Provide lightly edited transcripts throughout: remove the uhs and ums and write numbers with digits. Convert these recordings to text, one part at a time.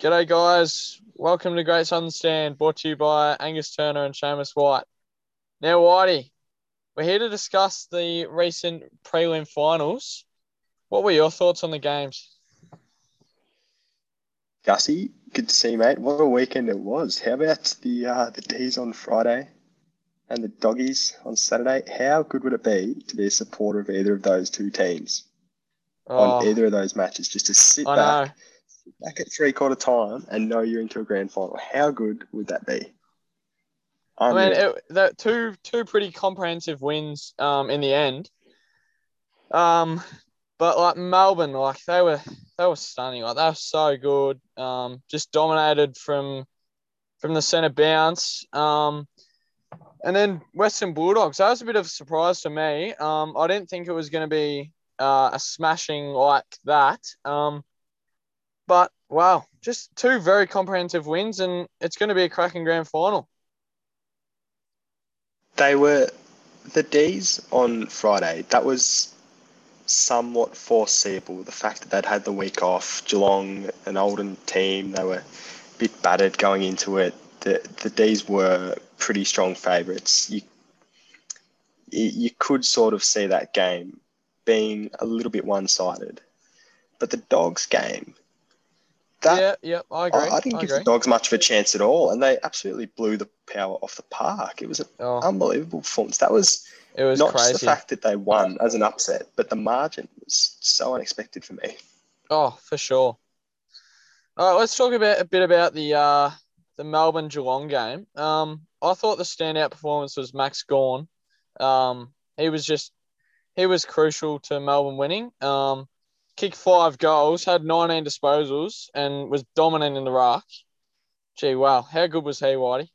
G'day, guys. Welcome to Great Southern Stand, brought to you by Angus Turner and Seamus White. Now, Whitey, we're here to discuss the recent prelim finals. What were your thoughts on the games? Gussie, good to see you, mate. What a weekend it was. How about the D's on Friday and the Doggies on Saturday? How good would it be to be a supporter of either of those two teams on Oh, either of those matches? Just to sit I know. back at three-quarter time and know you're into a grand final. How good would that be? I mean, Unreal. that two pretty comprehensive wins in the end. Um, but like Melbourne, like they were stunning. Like they were so good. Just dominated from the centre bounce. And then Western Bulldogs, that was a bit of a surprise to me. I didn't think it was going to be a smashing like that. But wow, just two very comprehensive wins, and it's going to be a cracking grand final. They were the D's on Friday. That was somewhat foreseeable. The fact that they'd had the week off, Geelong, an older team, they were a bit battered going into it. The D's were pretty strong favourites. You could sort of see that game being a little bit one-sided. But the Dogs game, that Yeah, I agree. I didn't I give the agree. Dogs much of a chance at all, and they absolutely blew the power off the park. It was an Oh, unbelievable performance. That was it was not just the crazy. fact that they won as an upset, but the margin was so unexpected for me. Oh, for sure. All right, let's talk about a bit about the Melbourne Geelong game. I thought the standout performance was Max Gawn. He was just he was crucial to Melbourne winning. Kicked 5 goals, had 19 disposals, and was dominant in the ruck. Gee, wow, how good was he, Whitey?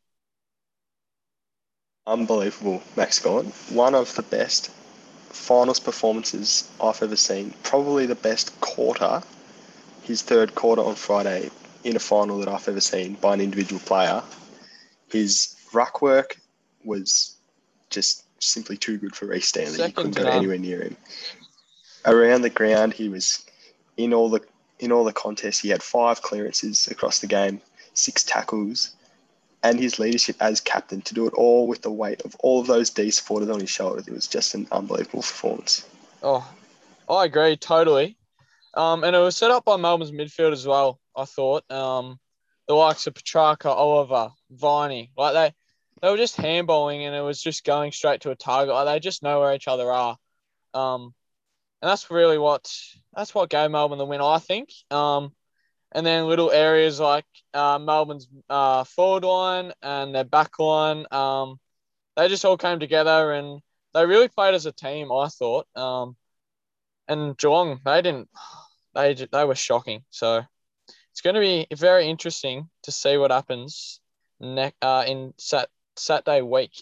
Unbelievable, Max Gawn. One of the best finals performances I've ever seen. Probably the best quarter, his third quarter on Friday in a final that I've ever seen by an individual player. His ruck work was just simply too good for Reece Stanley. You Second couldn't to go none. anywhere near him. Around the ground, he was in all the in all the contests. He had 5 clearances across the game, 6 tackles, and his leadership as captain to do it all with the weight of all of those D supporters on his shoulders. It was just an unbelievable performance. Oh, I agree totally. And it was set up by Melbourne's midfield as well. I thought. The likes of Petrarca, Oliver, Viney, like they were just handballing, and it was just going straight to a target. Like they just know where each other are. Um, and that's what gave Melbourne the win, I think. And then little areas like Melbourne's forward line and their back line, they just all came together and they really played as a team, I thought. And Geelong, they didn't. They were shocking. So it's going to be very interesting to see what happens in Saturday week.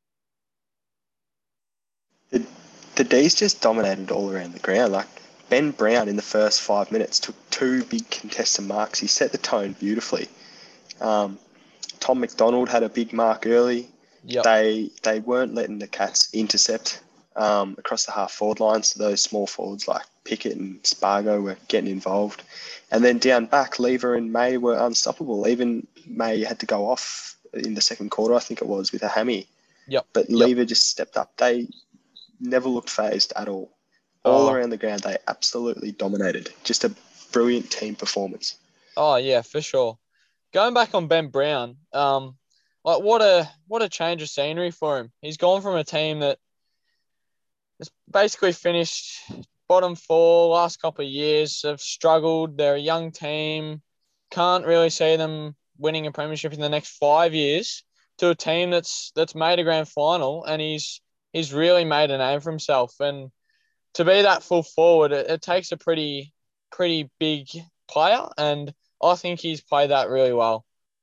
The, the D's just dominated all around the ground. Like Ben Brown in the first 5 minutes took 2 big contested marks. He set the tone beautifully. Um, Tom McDonald had a big mark early. Yep. They weren't letting the Cats intercept across the half forward line, so those small forwards like Pickett and Spargo were getting involved. And then down back, Lever and May were unstoppable. Even May had to go off in the second quarter, I think it was, with a hammy. Yep. But Yep. Lever just stepped up. They never looked phased at all. All Oh. around the ground, they absolutely dominated. Just a brilliant team performance. Oh yeah, for sure. Going back on Ben Brown, like what a change of scenery for him. He's gone from a team that has basically finished bottom four last couple of years, have struggled. They're a young team. Can't really see them winning a premiership in the next 5 years to a team that's made a grand final, and he's really made a name for himself. And to be that full forward, it takes a pretty big player, and I think he's played that really well.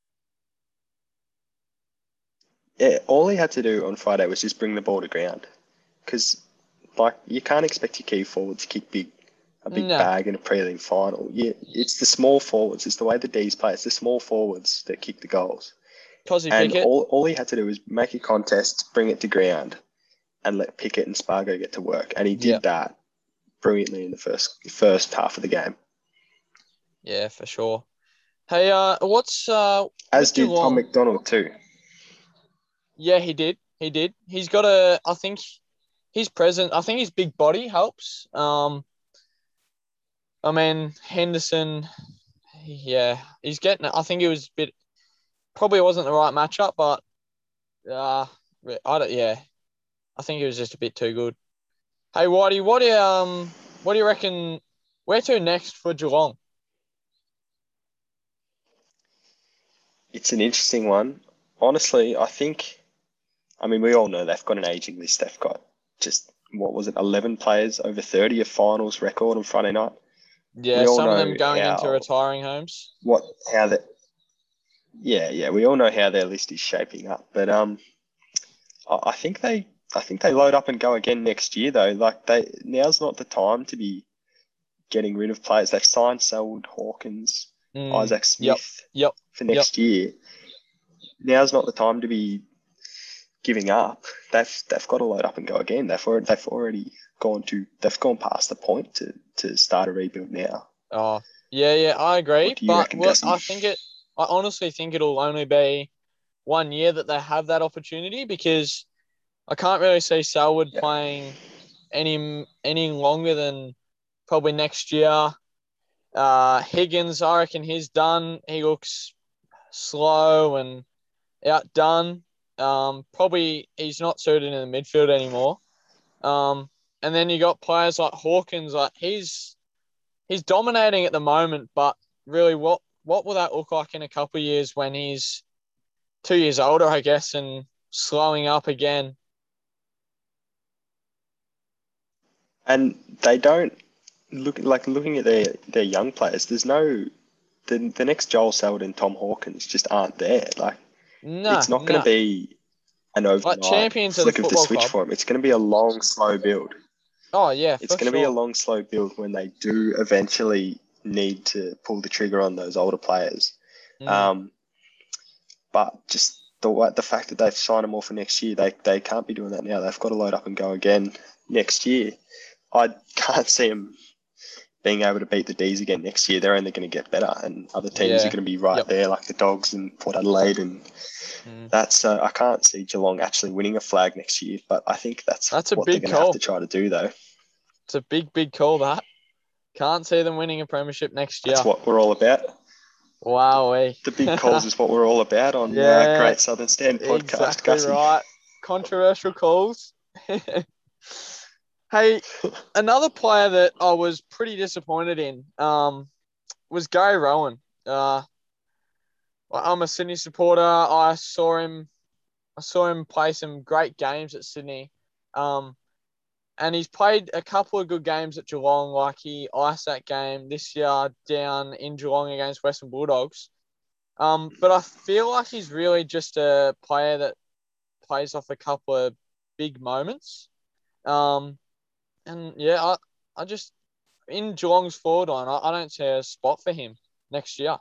Yeah, all he had to do on Friday was just bring the ball to ground. Because, like, you can't expect your key forward to kick a big Nah, bag in a prelim final. Yeah, it's the small forwards. It's the way the D's play. It's the small forwards that kick the goals. Cosy And Pickett. all he had to do was make a contest, bring it to ground, and let Pickett and Spargo get to work. And he Yeah, did that brilliantly in the first half of the game. yeah, for sure. Hey, what's As with did Tom Geelong? McDonald too. Yeah, he did. He did. He's got a. I think he's present. I think his big body helps. I mean Henderson. Yeah, he's getting it. I think it was a bit. Probably wasn't the right matchup, but uh, I don't. Yeah, I think it was just a bit too good. Hey, Whitey, what do you reckon? Where to next for Geelong? It's an interesting one. Honestly, I think. I mean, we all know they've got an aging list. They've got just what was it, 11 players over 30, a finals record on Friday night. Yeah, We all some of know them going into retiring homes. how that. Yeah. We all know how their list is shaping up, but I think they load up and go again next year though. Like now's not the time to be getting rid of players. They've signed Selwood, Hawkins, Mm, Isaac yep, Smith yep, for yep. next year. Now's not the time to be giving up. They've got to load up and go again. They've gone past the point to start a rebuild now. Oh, yeah, I agree. What do you But reckon, well, Gussie? I honestly think it'll only be 1 year that they have that opportunity because I can't really see Selwood Yeah. playing any longer than probably next year. Higgins, I reckon he's done. He looks slow and outdone. Probably he's not suited in the midfield anymore. Um, and then you got players like Hawkins, like he's dominating at the moment, but really, what will that look like in a couple of years when he's 2 years older, I guess, and slowing up again? And they don't looking at their young players. There's no the next Joel Selwood and Tom Hawkins just aren't there. Like No, it's not going to no. be an Like overnight champions of the flick of the football switch club. for them. It's going to be a long, slow build. Oh yeah, It's for going to be a sure. long, slow build when they do eventually need to pull the trigger on those older players. Mm. Um, but just the fact that they've signed them all for next year, they can't be doing that now. They've got to load up and go again next year. I can't see them being able to beat the D's again next year. They're only going to get better, and other teams are Yeah. going to be right Yep. there, like the Dogs and Port Adelaide, and Mm. that's I can't see Geelong actually winning a flag next year. But I think that's That's a what they're big going to have call. to try to do, though. It's a big call. That can't see them winning a premiership next That's year. what we're all about. Wow. The big calls is what we're all about on Yeah, Great Southern Stand podcast, exactly Gussie. right. Controversial calls. Hey, another player that I was pretty disappointed in was Gary Rowan. I'm a Sydney supporter. I saw him play some great games at Sydney. Um, and he's played a couple of good games at Geelong, like he iced that game this year down in Geelong against Western Bulldogs. But I feel like he's really just a player that plays off a couple of big moments. Um, and yeah, I just in Geelong's forward line, I don't see a spot for him next year.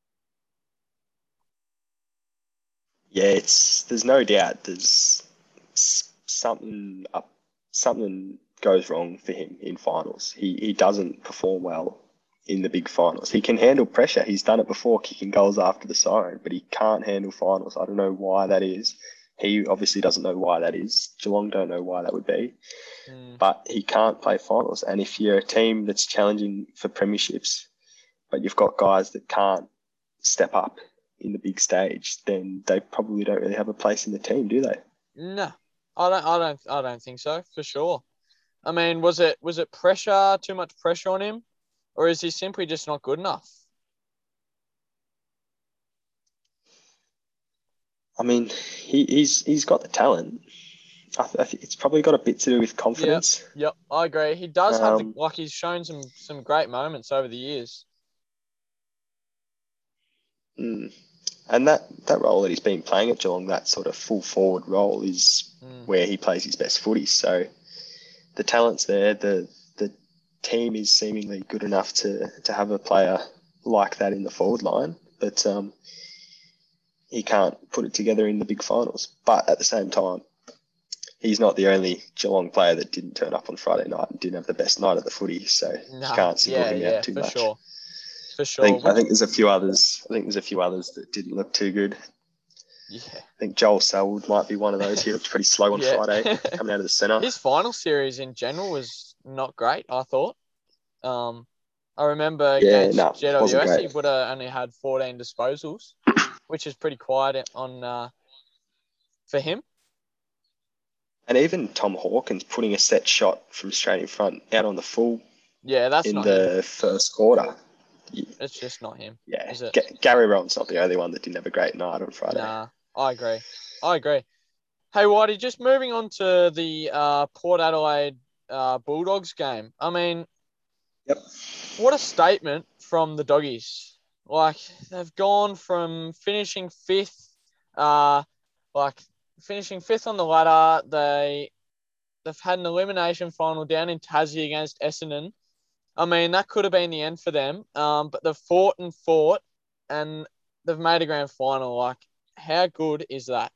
Yeah, there's no doubt there's something something goes wrong for him in finals. He doesn't perform well in the big finals. He can handle pressure. He's done it before, kicking goals after the siren, but he can't handle finals. I don't know why that is. He obviously doesn't know why that is. Geelong don't know why that would be, Mm, but he can't play finals. And if you're a team that's challenging for premierships, but you've got guys that can't step up in the big stage, then they probably don't really have a place in the team, do they? no, I don't think so for sure. I mean, was it pressure? Too much pressure on him, or is he simply just not good enough? I mean, he's got the talent. I think it's probably got a bit to do with Yeah, confidence. yep, I agree. He does have the Um, like he's shown some great moments over the years. mm, and that role that he's been playing at Geelong, that sort of full forward role, is Mm, where he plays his best footy. So the talent's there. The team is seemingly good enough to have a player like that in the forward line, but he can't put it together in the big finals. But at the same time, he's not the only Geelong player that didn't turn up on Friday night and didn't have the best night of the footy. So you nah, can't single yeah, him out yeah, too for much. sure. for sure. I think there's a few others. I think there's a few others that didn't look too good. Yeah. I think Joel Selwood might be one of those. He looked pretty slow on Yeah. Friday coming out of the centre. His final series in general was not great, I thought. I remember Yeah, against wasn't GWS, he great. would have only had 14 disposals, which is pretty quiet on for him. And even Tom Hawkins putting a set shot from straight in front out on the full Yeah, that's in not him. the first quarter. It's just not him. Yeah, Is it? Gary Rowan's not the only one that didn't have a great night on Friday. Nah, I agree. Hey, Whitey, just moving on to the Port Adelaide Bulldogs game. I mean, Yep. what a statement from the doggies. Like, they've gone from finishing fifth, finishing fifth on the ladder. They've had an elimination final down in Tassie against Essendon. I mean, that could have been the end for them. But they've fought, and they've made a grand final. Like, how good is that?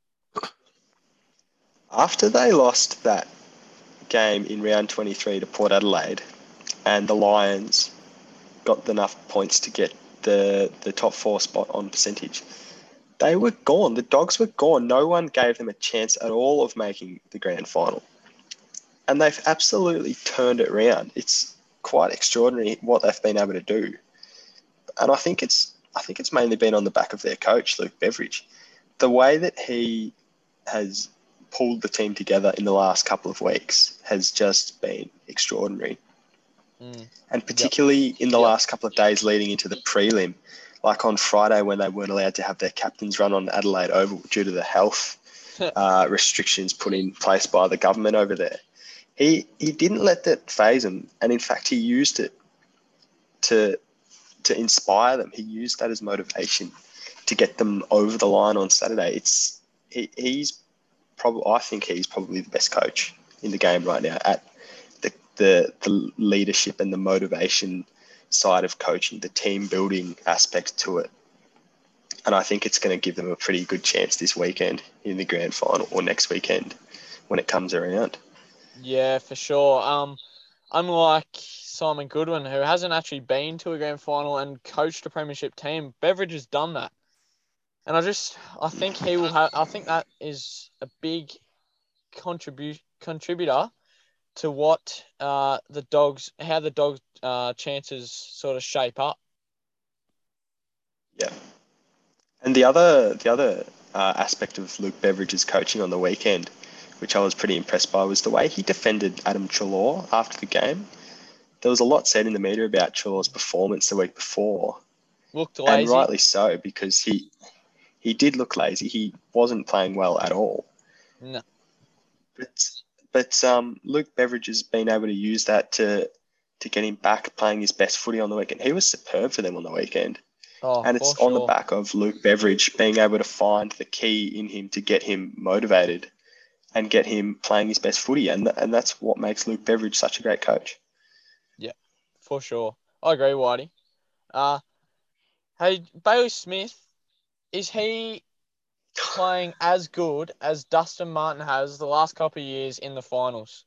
After they lost that game in round 23 to Port Adelaide, and the Lions got enough points to get the top 4 spot on percentage, they were gone. The Dogs were gone. No one gave them a chance at all of making the grand final. And they've absolutely turned it around. It's quite extraordinary what they've been able to do. And I think it's mainly been on the back of their coach, Luke Beveridge. The way that he has pulled the team together in the last couple of weeks has just been extraordinary. And particularly in the last couple of days leading into the prelim, like on Friday when they weren't allowed to have their captains run on Adelaide Oval due to the health restrictions put in place by the government over there. He didn't let that faze him, and in fact he used it to inspire them. He used that as motivation to get them over the line on Saturday. I think he's probably the best coach in the game right now at the leadership and the motivation side of coaching, the team building aspect to it. And I think it's going to give them a pretty good chance this weekend in the grand final or next weekend when it comes around. Yeah, for sure. Unlike Simon Goodwin, who hasn't actually been to a grand final and coached a premiership team, Beveridge has done that. And I think he will have. I think that is a big contributor to what how the Dogs' chances sort of shape up. Yeah. And the other aspect of Luke Beveridge's coaching on the weekend, which I was pretty impressed by, was the way he defended Adam Treloar after the game. There was a lot said in the media about Treloar's performance the week before. Looked lazy. And rightly so, because he did look lazy. He wasn't playing well at all. No. But Luke Beveridge has been able to use that to get him back playing his best footy on the weekend. He was superb for them on the weekend. And it's on the back of Luke Beveridge being able to find the key in him to get him motivated and get him playing his best footy. And that's what makes Luke Beveridge such a great coach. Yeah, for sure. I agree, Whitey. Hey, Bailey Smith, is he playing as good as Dustin Martin has the last couple of years in the finals?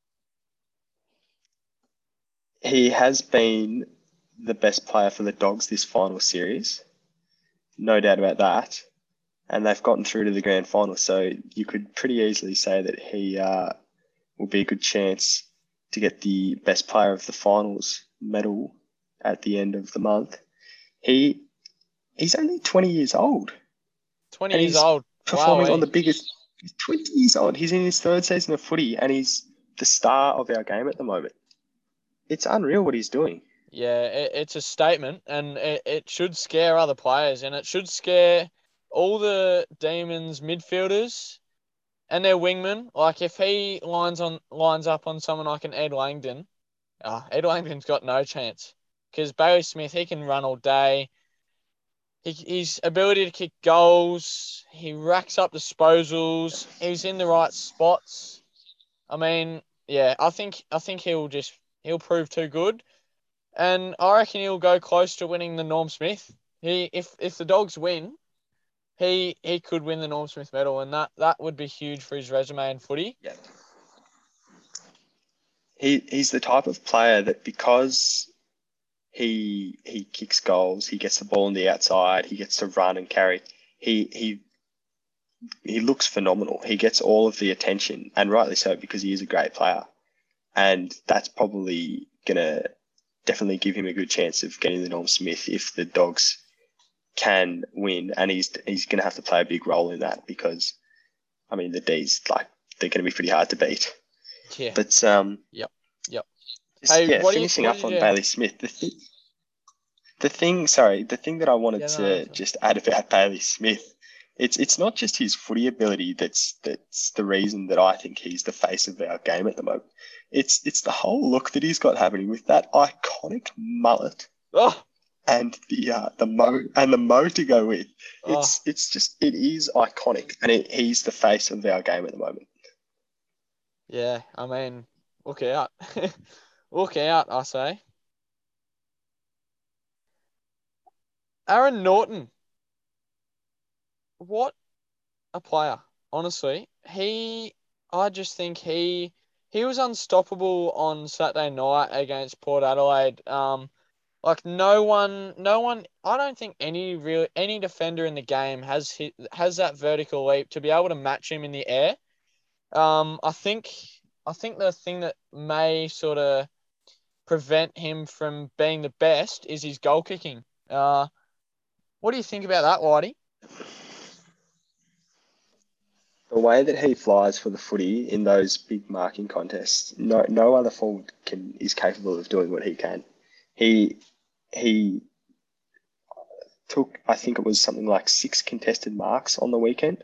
He has been the best player for the Dogs this final series. No doubt about that. And they've gotten through to the grand final. So you could pretty easily say that he will be a good chance to get the best player of the finals medal at the end of the month. He's only 20 years old. 20 years old. Performing on the biggest. He's 20 years old. He's in his third season of footy and he's the star of our game at the moment. It's unreal what he's doing. Yeah, it's a statement, and it should scare other players, and it should scare all the Demons midfielders and their wingmen. Like if he lines up on someone like an Ed Langdon, Ed Langdon's got no chance because Bailey Smith, he can run all day. His ability to kick goals, he racks up disposals. He's in the right spots. I mean, yeah, I think he'll prove too good. And I reckon he'll go close to winning the Norm Smith. If the Dogs win, he could win the Norm Smith medal, and that would be huge for his resume in footy. Yeah. He's the type of player that because he kicks goals. He gets the ball on the outside. He gets to run and carry. He looks phenomenal. He gets all of the attention, and rightly so, because he is a great player. And that's probably gonna definitely give him a good chance of getting the Norm Smith if the Dogs can win, and he's going to have to play a big role in that because, I mean, the D's, like, they're going to be pretty hard to beat. Yeah. But Yep. Hey, Hey, finishing up on Bailey Smith, the thing that I wanted to just add about Bailey Smith, it's not just his footy ability that's the reason that I think he's the face of our game at the moment. It's the whole look that he's got happening with that iconic mullet. Oh. And the mo to go with. It is iconic, and he's the face of our game at the moment. Yeah, I mean, look out. Look out, I say. Aaron Norton. What a player, honestly. I just think he was unstoppable on Saturday night against Port Adelaide. Like no one. I don't think any defender in the game has that vertical leap to be able to match him in the air. I think the thing that may sort of prevent him from being the best is his goal kicking. What do you think about that, Whitey? The way that he flies for the footy in those big marking contests, no other forward is capable of doing what he can. He took, I think it was something like 6 contested marks on the weekend.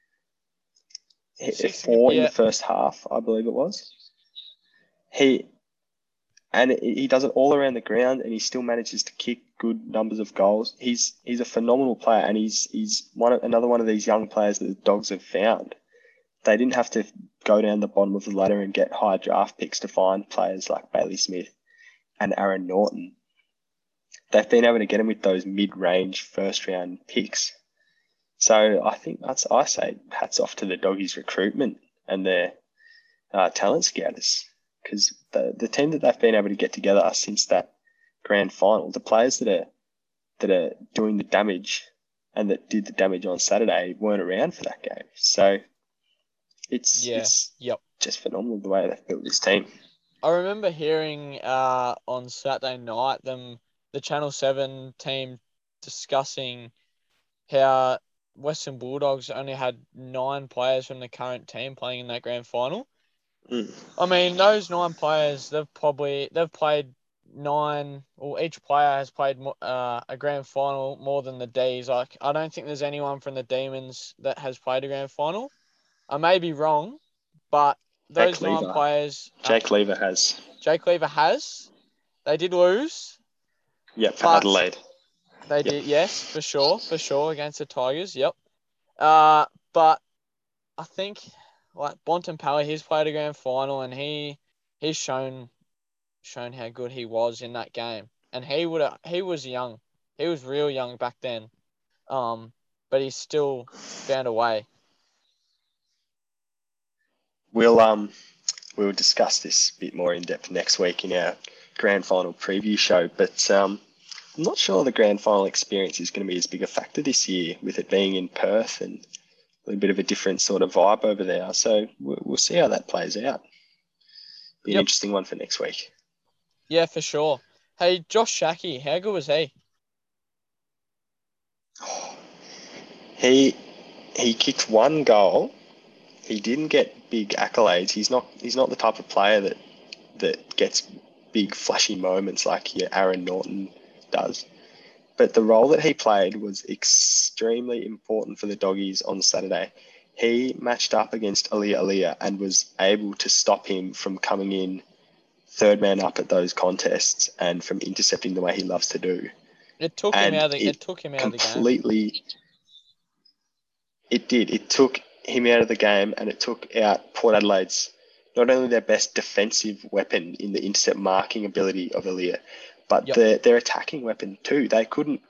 4 in the first half, I believe it was. He does it all around the ground, and he still manages to kick good numbers of goals. He's a phenomenal player, and he's another one of these young players that the Dogs have found. They didn't have to go down the bottom of the ladder and get high draft picks to find players like Bailey Smith and Aaron Norton. They've been able to get him with those mid-range first-round picks. So I say hats off to the Doggies recruitment and their talent scouters, because the team that they've been able to get together since that grand final, the players that are doing the damage and that did the damage on Saturday weren't around for that game. So it's just phenomenal the way they've built this team. I remember hearing on Saturday night the Channel 7 team discussing how Western Bulldogs only had 9 players from the current team playing in that grand final. I mean, those 9 players, they've played 9, or each player has played a grand final more than the D's. Like, I don't think there's anyone from the Demons that has played a grand final. I may be wrong, but those 9 players... Jake Lever has. Jake Lever has. They did lose. Yep, for Adelaide. They did, yes, for sure, against the Tigers, yep. But I think, like, Bontempelli, he's played a grand final, and he's shown how good he was in that game. And he was young. He was real young back then. But he's still found a way. We'll discuss this a bit more in depth next week in our grand final preview show, but I'm not sure the grand final experience is going to be as big a factor this year, with it being in Perth and a little bit of a different sort of vibe over there. So we'll see how that plays out. Be an interesting one for next week. Yeah, for sure. Hey, Josh Schache, how good was he? He kicked 1 goal. He didn't get big accolades. He's not the type of player that gets big flashy moments like Aaron Norton does. But the role that he played was extremely important for the Doggies on Saturday. He matched up against Aliir and was able to stop him from coming in third man up at those contests and from intercepting the way he loves to do. It took him out of the game. It did. It took him out of the game, and it took out Port Adelaide's, not only their best defensive weapon in the intercept marking ability of Aliir, but their attacking weapon too. They couldn't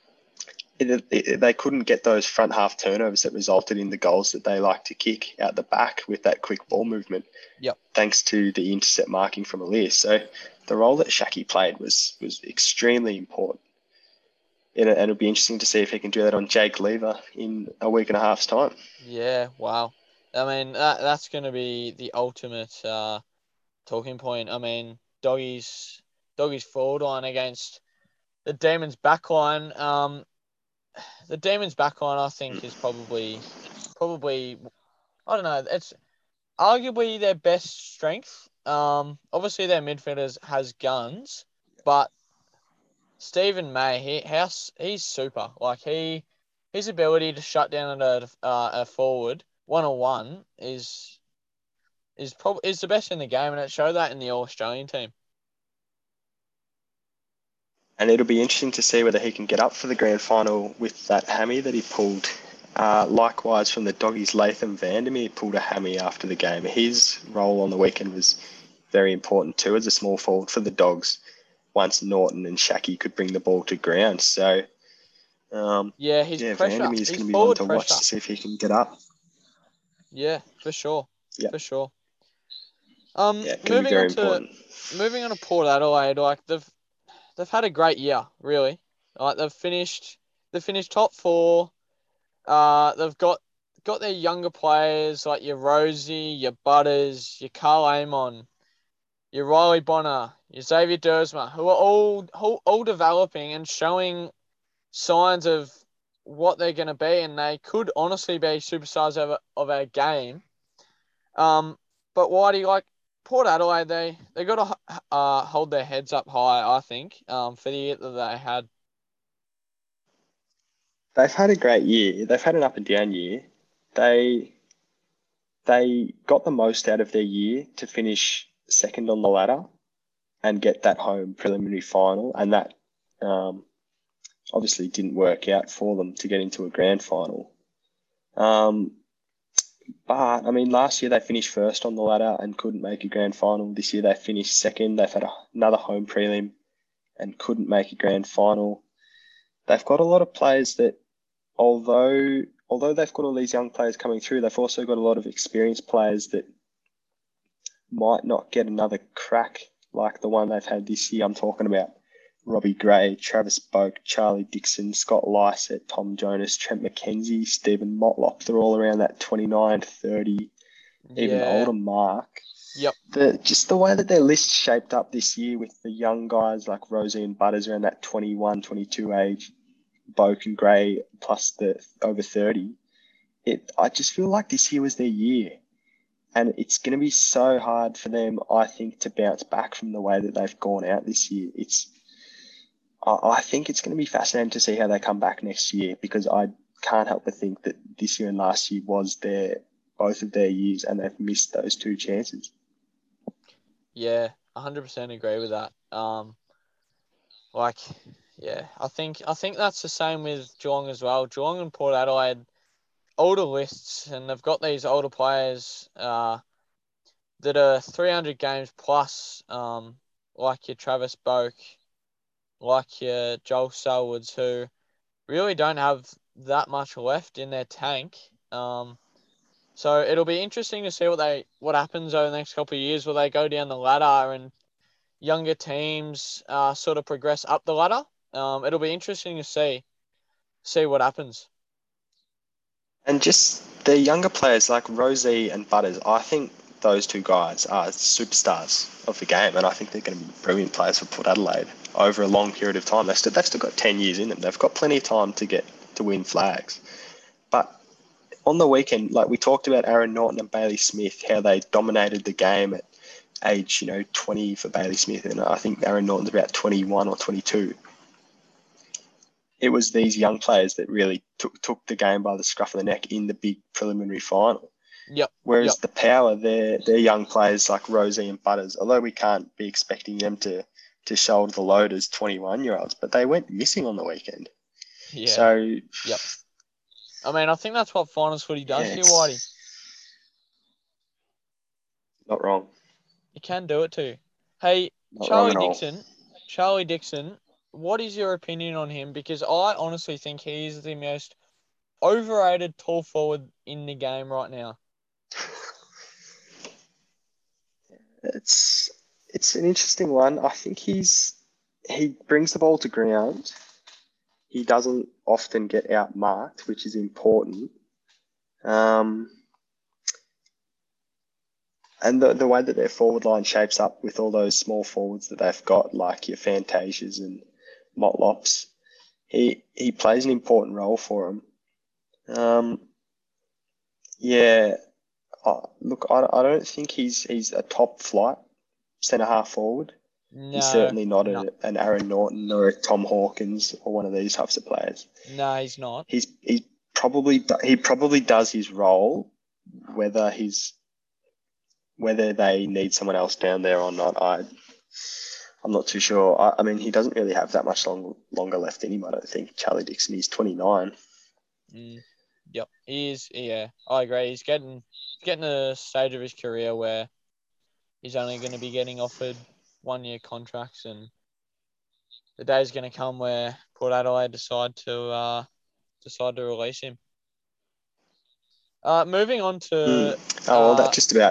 get those front half turnovers that resulted in the goals that they like to kick out the back with that quick ball movement. Yep. Thanks to the intercept marking from Aliir. So the role that Shaki played was extremely important. And it'll be interesting to see if he can do that on Jake Lever in a week and a half's time. Yeah, wow. I mean, that's going to be the ultimate talking point. I mean, doggies forward line against the Demons backline. The Demons backline, I think, is probably I don't know. It's arguably their best strength. Obviously their midfielders has guns, but Stephen May, he's super. Like his ability to shut down a forward 1-on-1 is the best in the game, and it showed that in the All Australian team. And it'll be interesting to see whether he can get up for the grand final with that hammy that he pulled. Likewise, from the Doggies, Latham Vandermeer pulled a hammy after the game. His role on the weekend was very important too as a small forward for the Dogs once Norton and Shaki could bring the ball to ground. So, His pressure, Vandermeer is his going to be one forward to watch pressure. to see if he can get up. Yeah, for sure. Yeah. For sure. Yeah, it can be very important. Moving on to Port Adelaide, like they've had a great year, really. Like they've finished top four. They've got their younger players like your Rosie, your Butters, your Carl Amon, your Riley Bonner, your Xavier Dersma, who are all developing and showing signs of what they're going to be, and they could honestly be superstars of our game. But why do you like Port Adelaide? They got to hold their heads up high, I think, for the year that they had. They've had a great year. They've had an up and down year. They got the most out of their year to finish second on the ladder and get that home preliminary final, and that obviously didn't work out for them to get into a grand final. But I mean, last year they finished first on the ladder and couldn't make a grand final. This year they finished second. They've had another home prelim and couldn't make a grand final. They've got a lot of players that, although they've got all these young players coming through, they've also got a lot of experienced players that might not get another crack like the one they've had this year. I'm talking about Robbie Gray, Travis Boak, Charlie Dixon, Scott Lysett, Tom Jonas, Trent McKenzie, Stephen Motlop. They're all around that 29, 30, even older mark. Yep. Just the way that their list shaped up this year with the young guys like Rosie and Butters around that 21, 22 age, Boak and Gray plus the over 30. I just feel like this year was their year. And it's going to be so hard for them, I think, to bounce back from the way that they've gone out this year. I think it's going to be fascinating to see how they come back next year, because I can't help but think that this year and last year was both of their years, and they've missed those two chances. Yeah, 100% agree with that. I think that's the same with Geelong as well. Geelong and Port Adelaide, older lists, and they've got these older players that are 300 games plus, like your Travis Boak, like your Joel Selwoods, who really don't have that much left in their tank. So it'll be interesting to see what happens over the next couple of years. Will they go down the ladder and younger teams sort of progress up the ladder? It'll be interesting to see what happens. And just the younger players like Rosie and Butters, I think those two guys are superstars of the game, and I think they're going to be brilliant players for Port Adelaide over a long period of time. They've still got 10 years in them. They've got plenty of time to win flags. But on the weekend, like we talked about Aaron Norton and Bailey Smith, how they dominated the game at age 20 for Bailey Smith, and I think Aaron Norton's about 21 or 22. It was these young players that really took the game by the scruff of the neck in the big preliminary final. Yep. Whereas the power, they're young players like Rosie and Butters, although we can't be expecting them to shoulder the load as 21-year-olds, but they went missing on the weekend. Yeah. So, yep. I mean, I think that's what finals footy does to you, Whitey. Not wrong. You can do it too. Hey, Not Charlie wrong at Dixon. all. Charlie Dixon, what is your opinion on him? Because I honestly think he's the most overrated tall forward in the game right now. it's an interesting one. I think he brings the ball to ground. He doesn't often get outmarked, which is important. Um, and the way that their forward line shapes up with all those small forwards that they've got, like your Fantasias and Motlops, he plays an important role for them. Yeah, look, I don't think he's a top flight centre half forward. He's No, certainly not no, an Aaron Norton or a Tom Hawkins or one of these types of players. no, he's not. He probably does his role, whether whether they need someone else down there or not. I'm not too sure. I mean, he doesn't really have that much longer left in him. I don't think. Charlie Dixon, he's 29. Mm, yep, he is. Yeah, I agree. He's getting a stage of his career where he's only going to be getting offered 1 year contracts, and the day's going to come where Port Adelaide decide to release him. Moving on Mm. to Oh well,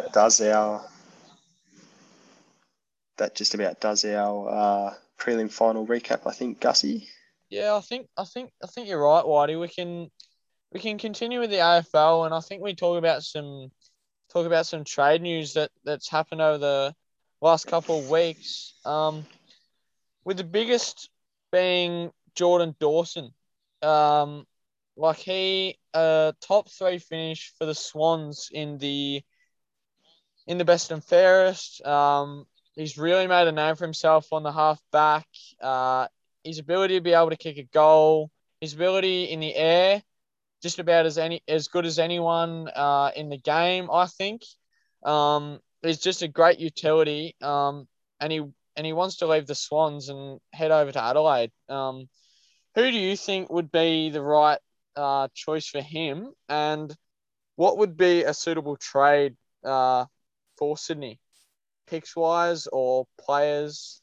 that just about does our prelim final recap. I think, Gussie. yeah, I think you're right, Whitey. We can continue with the AFL, and I think we talk about some trade news that's happened over the last couple of weeks. With the biggest being Jordan Dawson. Like he top three finish for the Swans in the best and fairest. He's really made a name for himself on the half back. His ability to be able to kick a goal, his ability in the air, just about as good as anyone in the game, I think. He's just a great utility. And he wants to leave the Swans and head over to Adelaide. Who do you think would be the right choice for him, and what would be a suitable trade for Sydney, picks wise or players?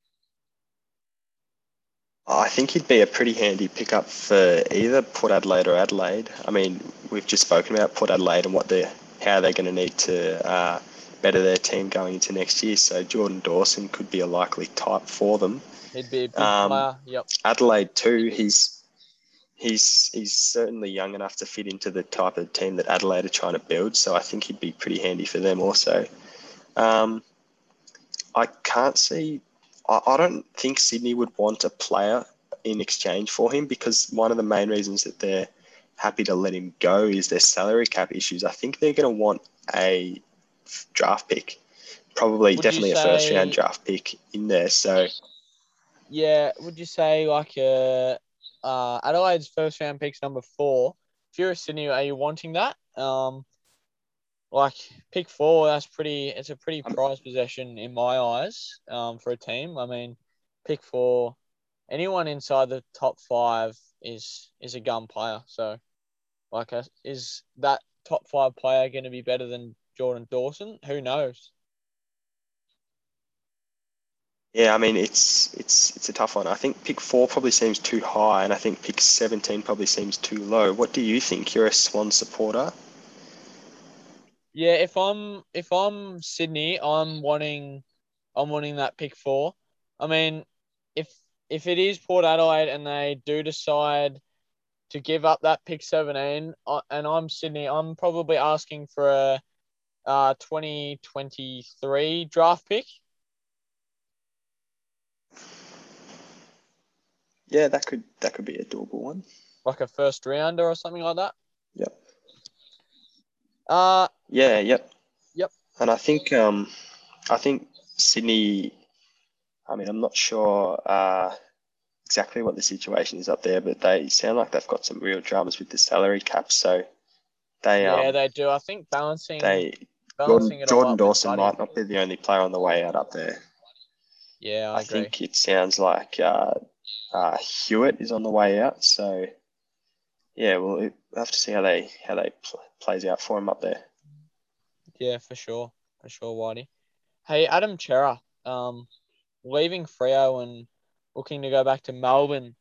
I think he'd be a pretty handy pickup for either Port Adelaide or Adelaide. I mean, we've just spoken about Port Adelaide and how they're going to need to better their team going into next year. So Jordan Dawson could be a likely type for them. He'd be a big Um, player. Yep. Adelaide too. He's certainly young enough to fit into the type of team that Adelaide are trying to build. So I think he'd be pretty handy for them also. I can't see. I don't think Sydney would want a player in exchange for him, because one of the main reasons that they're happy to let him go is their salary cap issues. I think they're going to want a draft pick, Would you definitely a first round say, draft pick in there. So yeah, would you say like Adelaide's first round pick's number 4? If you're a Sydney, are you wanting that? Like pick 4, it's a pretty um, prized possession in my eyes, for a team. I mean, pick 4, anyone inside the top 5 is a gun player. So, like, is that top 5 player going to be better than Jordan Dawson? Who knows? yeah, I mean it's a tough one. I think pick 4 probably seems too high, and I think pick 17 probably seems too low. What do you think? You're a Swan supporter. Yeah, if I'm Sydney, I'm wanting that pick 4. I mean, if if it is Port Adelaide and they do decide to give up that pick 17, and I'm Sydney, I'm probably asking for a 2023 draft pick. Yeah, that could be a doable one. Like a first rounder or something like that. Yep. Uh, Yeah. Yep. yep. And I think Sydney. I mean, I'm not sure exactly what the situation is up there, but they sound like they've got some real dramas with the salary cap. So they Yeah, they do. I think balancing they balancing it all Jordan up with Dawson Buddy. might not be the only player on the way out up there. Yeah, I I agree. think it sounds like Hewitt is on the way out. So yeah, we'll have to see how they plays out for him up there. Yeah, for sure, Whitey. Hey, Adam Chera, leaving Freo and looking to go back to Melbourne.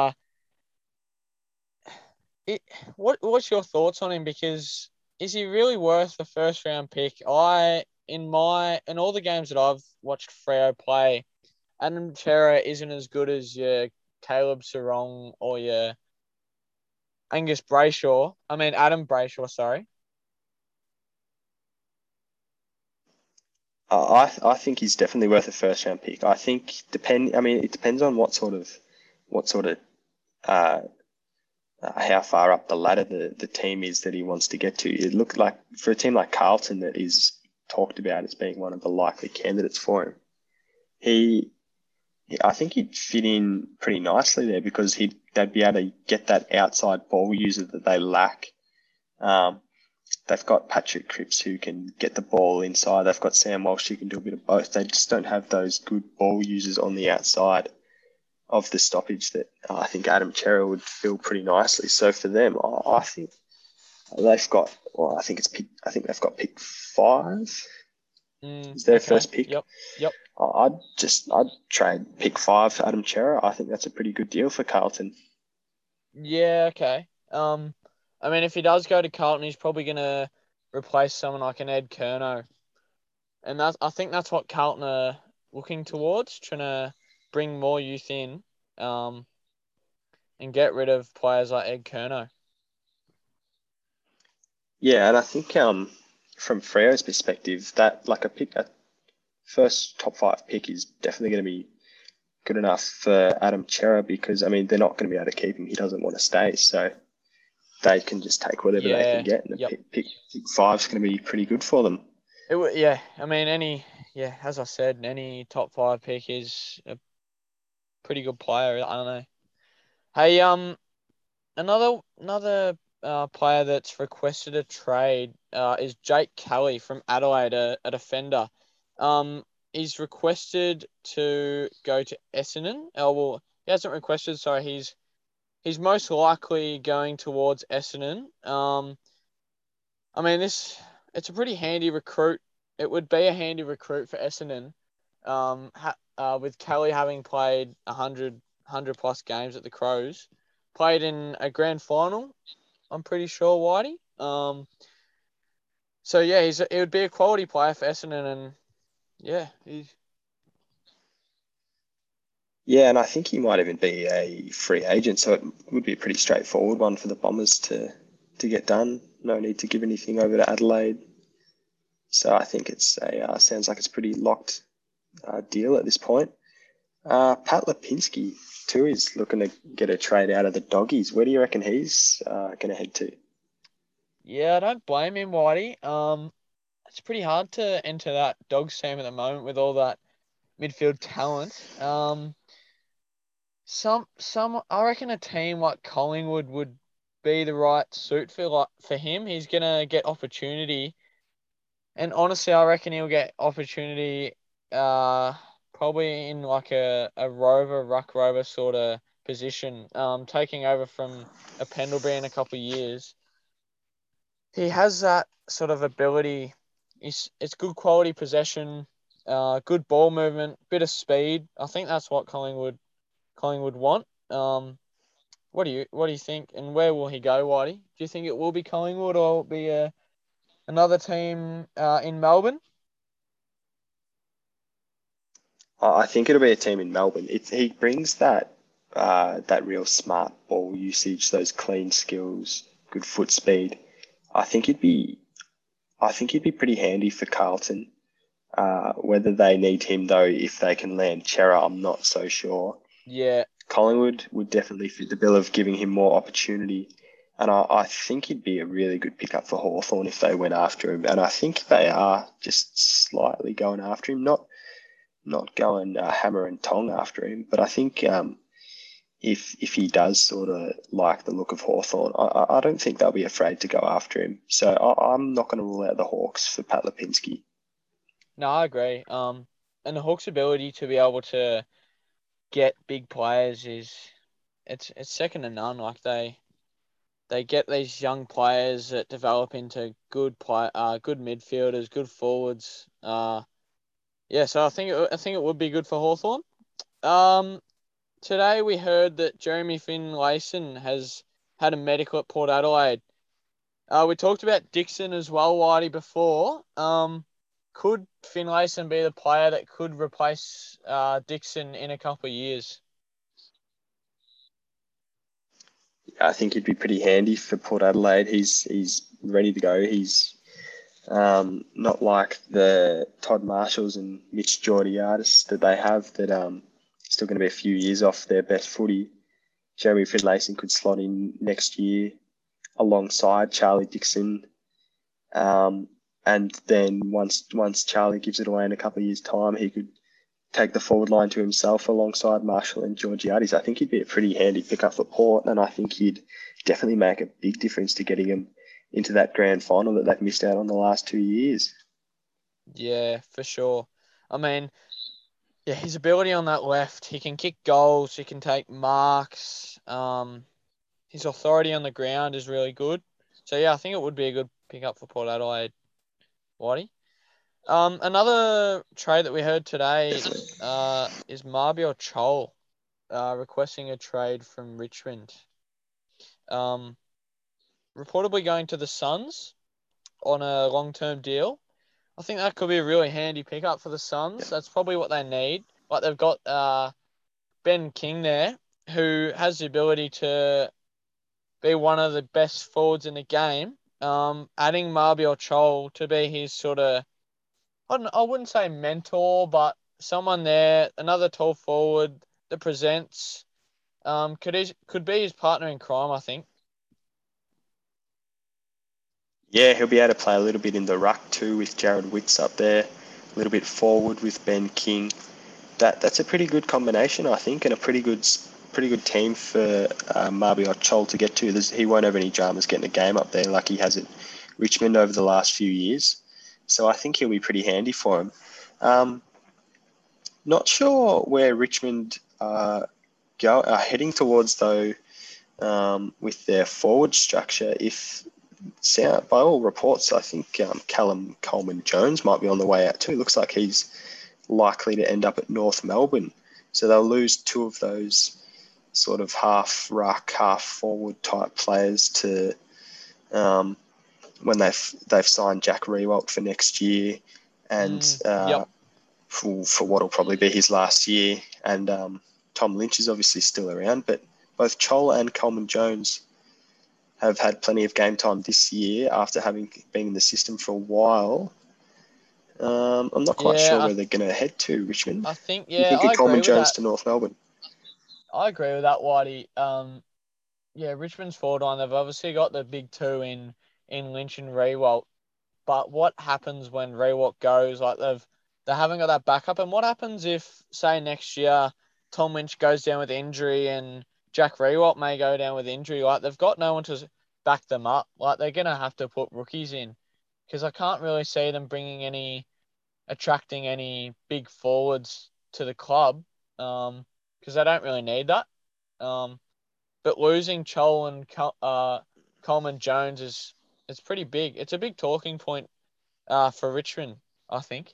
It, what's your thoughts on him? Because is he really worth the first round pick? in all the games that I've watched Freo play, Adam Chera isn't as good as your Caleb Sarong or your Adam Brayshaw, sorry. I think he's definitely worth a first round pick. I think it depends on what sort of uh, how far up the ladder the team is that he wants to get to. It looked like for a team like Carlton that is talked about as being one of the likely candidates for him. I think he'd fit in pretty nicely there because they'd be able to get that outside ball user that they lack. They've got Patrick Cripps who can get the ball inside. They've got Sam Walsh who can do a bit of both. They just don't have those good ball users on the outside of the stoppage that I think Adam Chera would fill pretty nicely. So for them, I think they've got. Well, I think they've got pick 5. Is their first pick? Yep. I'd trade pick 5 for Adam Chera. I think that's a pretty good deal for Carlton. Yeah, okay. I mean, if he does go to Carlton, he's probably going to replace someone like an Ed Curnow. And I think that's what Carlton are looking towards, trying to bring more youth in and get rid of players like Ed Curnow. Yeah, and I think from Freo's perspective, that like a first top 5 pick is definitely going to be good enough for Adam Chera because, I mean, they're not going to be able to keep him. He doesn't want to stay. So they can just take whatever they can get. And pick 5 is going to be pretty good for them. I mean, as I said, any top 5 pick is a pretty good player. I don't know. Hey, another player that's requested a trade is Jake Kelly from Adelaide, a defender. He's requested to go to Essendon. Oh, well, he hasn't requested. Sorry, he's most likely going towards Essendon. I mean, it's a pretty handy recruit. It would be a handy recruit for Essendon. With Kelly having played 100 plus games at the Crows, played in a grand final, I'm pretty sure, Whitey. So yeah, it would be a quality player for Essendon, and yeah, Yeah, and I think he might even be a free agent, so it would be a pretty straightforward one for the Bombers to get done. No need to give anything over to Adelaide. So I think it's sounds like it's a pretty locked deal at this point. Pat Lipinski too is looking to get a trade out of the Doggies. Where do you reckon he's going to head to? Yeah, I don't blame him, Whitey. It's pretty hard to enter that Dogs team at the moment with all that midfield talent. I reckon a team like Collingwood would be the right suit for him. He's gonna get opportunity, and honestly, I reckon he'll get opportunity. Probably in like a ruck rover sort of position. Taking over from a Pendlebury in a couple of years. He has that sort of ability. It's good quality possession, good ball movement, bit of speed. I think that's what Collingwood want. What do you think? And where will he go, Whitey? Do you think it will be Collingwood or will it be another team in Melbourne? I think it'll be a team in Melbourne. He brings that real smart ball usage, those clean skills, good foot speed. I think he'd be pretty handy for Carlton. Whether they need him though, if they can land Chera, I'm not so sure. Yeah. Collingwood would definitely fit the bill of giving him more opportunity. And I think he'd be a really good pickup for Hawthorn if they went after him. And I think they are just slightly going after him, not going hammer and tong after him. But I think if he does sort of like the look of Hawthorn, I don't think they'll be afraid to go after him. So I'm not going to rule out the Hawks for Pat Lipinski. No, I agree. And the Hawks' ability to be able to get big players it's second to none. Like they get these young players that develop into good midfielders, good forwards. Yeah, so I think it would be good for Hawthorn. Today we heard that Jeremy Finlayson has had a medical at Port Adelaide. We talked about Dixon as well, Whitey, before. could Finlayson be the player that could replace Dixon in a couple of years? I think he'd be pretty handy for Port Adelaide. He's ready to go. He's not like the Todd Marshalls and Mitch Georgiades that they have that still going to be a few years off their best footy. Jeremy Finlayson could slot in next year alongside Charlie Dixon. And then once Charlie gives it away in a couple of years' time, he could take the forward line to himself alongside Marshall and Georgiades. I think he'd be a pretty handy pickup for Port, and I think he'd definitely make a big difference to getting him into that grand final that they've missed out on the last 2 years. Yeah, for sure. I mean, yeah, his ability on that left, he can kick goals, he can take marks. His authority on the ground is really good. So yeah, I think it would be a good pickup for Port Adelaide, Whitey. Another trade that we heard today is Marbior Chol requesting a trade from Richmond. Reportedly going to the Suns on a long-term deal. I think that could be a really handy pickup for the Suns. That's probably what they need. Like they've got Ben King there, who has the ability to be one of the best forwards in the game. Adding Marbior Chol to be his sort of, I wouldn't say mentor, but someone there, another tall forward that presents, could be his partner in crime, I think. Yeah, he'll be able to play a little bit in the ruck too with Jared Wicks up there, a little bit forward with Ben King. That's a pretty good combination, I think, and a pretty good team for Marbiot Chol to get to. He won't have any dramas getting a game up there like he has at Richmond over the last few years. So I think he'll be pretty handy for him. Not sure where Richmond are heading towards though with their forward structure. By all reports, I think Callum Coleman-Jones might be on the way out too. Looks like he's likely to end up at North Melbourne. So they'll lose two of those sort of half ruck, half forward type players to when they've signed Jack Riewoldt for next year, and for what'll probably be his last year. And Tom Lynch is obviously still around, but both Chol and Coleman-Jones have had plenty of game time this year after having been in the system for a while. I'm not quite sure where they're going to head to, Richmond. I think, you think of Coleman-Jones to North Melbourne? I agree with that, Whitey. Richmond's forward line, they've obviously got the big two in Lynch and Riewoldt. But what happens when Riewoldt goes? Like they haven't got that backup. And what happens if, say, next year Tom Lynch goes down with injury and Jack Riewoldt may go down with injury? Like they've got no one to back them up. Like they're gonna have to put rookies in, because I can't really see them attracting any big forwards to the club. Because they don't really need that. But losing Chol and Coleman-Jones it's pretty big. It's a big talking point for Richmond, I think.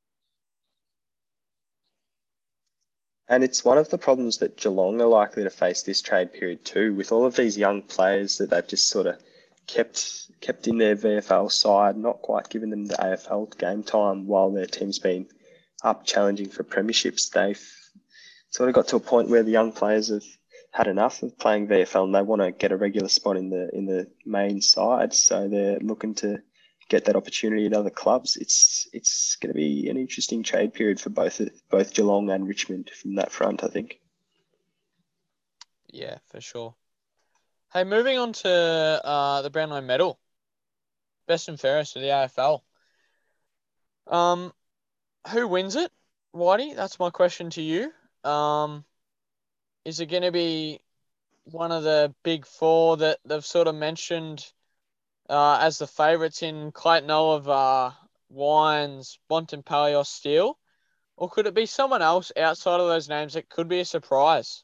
And it's one of the problems that Geelong are likely to face this trade period too, with all of these young players that they've just sort of kept in their VFL side, not quite given them the AFL game time while their team's been up challenging for premierships. They've sort of got to a point where the young players have had enough of playing VFL and they want to get a regular spot in the main side. So they're looking to get that opportunity at other clubs. It's going to be an interesting trade period for both Geelong and Richmond from that front, I think. Yeah, for sure. Hey, moving on to the Brownlow Medal, best and fairest of the AFL. Who wins it, Whitey? That's my question to you. Is it going to be one of the big four that they've sort of mentioned as the favourites in Clayton Oliver, Wines, Bontempelli, Steele? Or could it be someone else outside of those names that could be a surprise?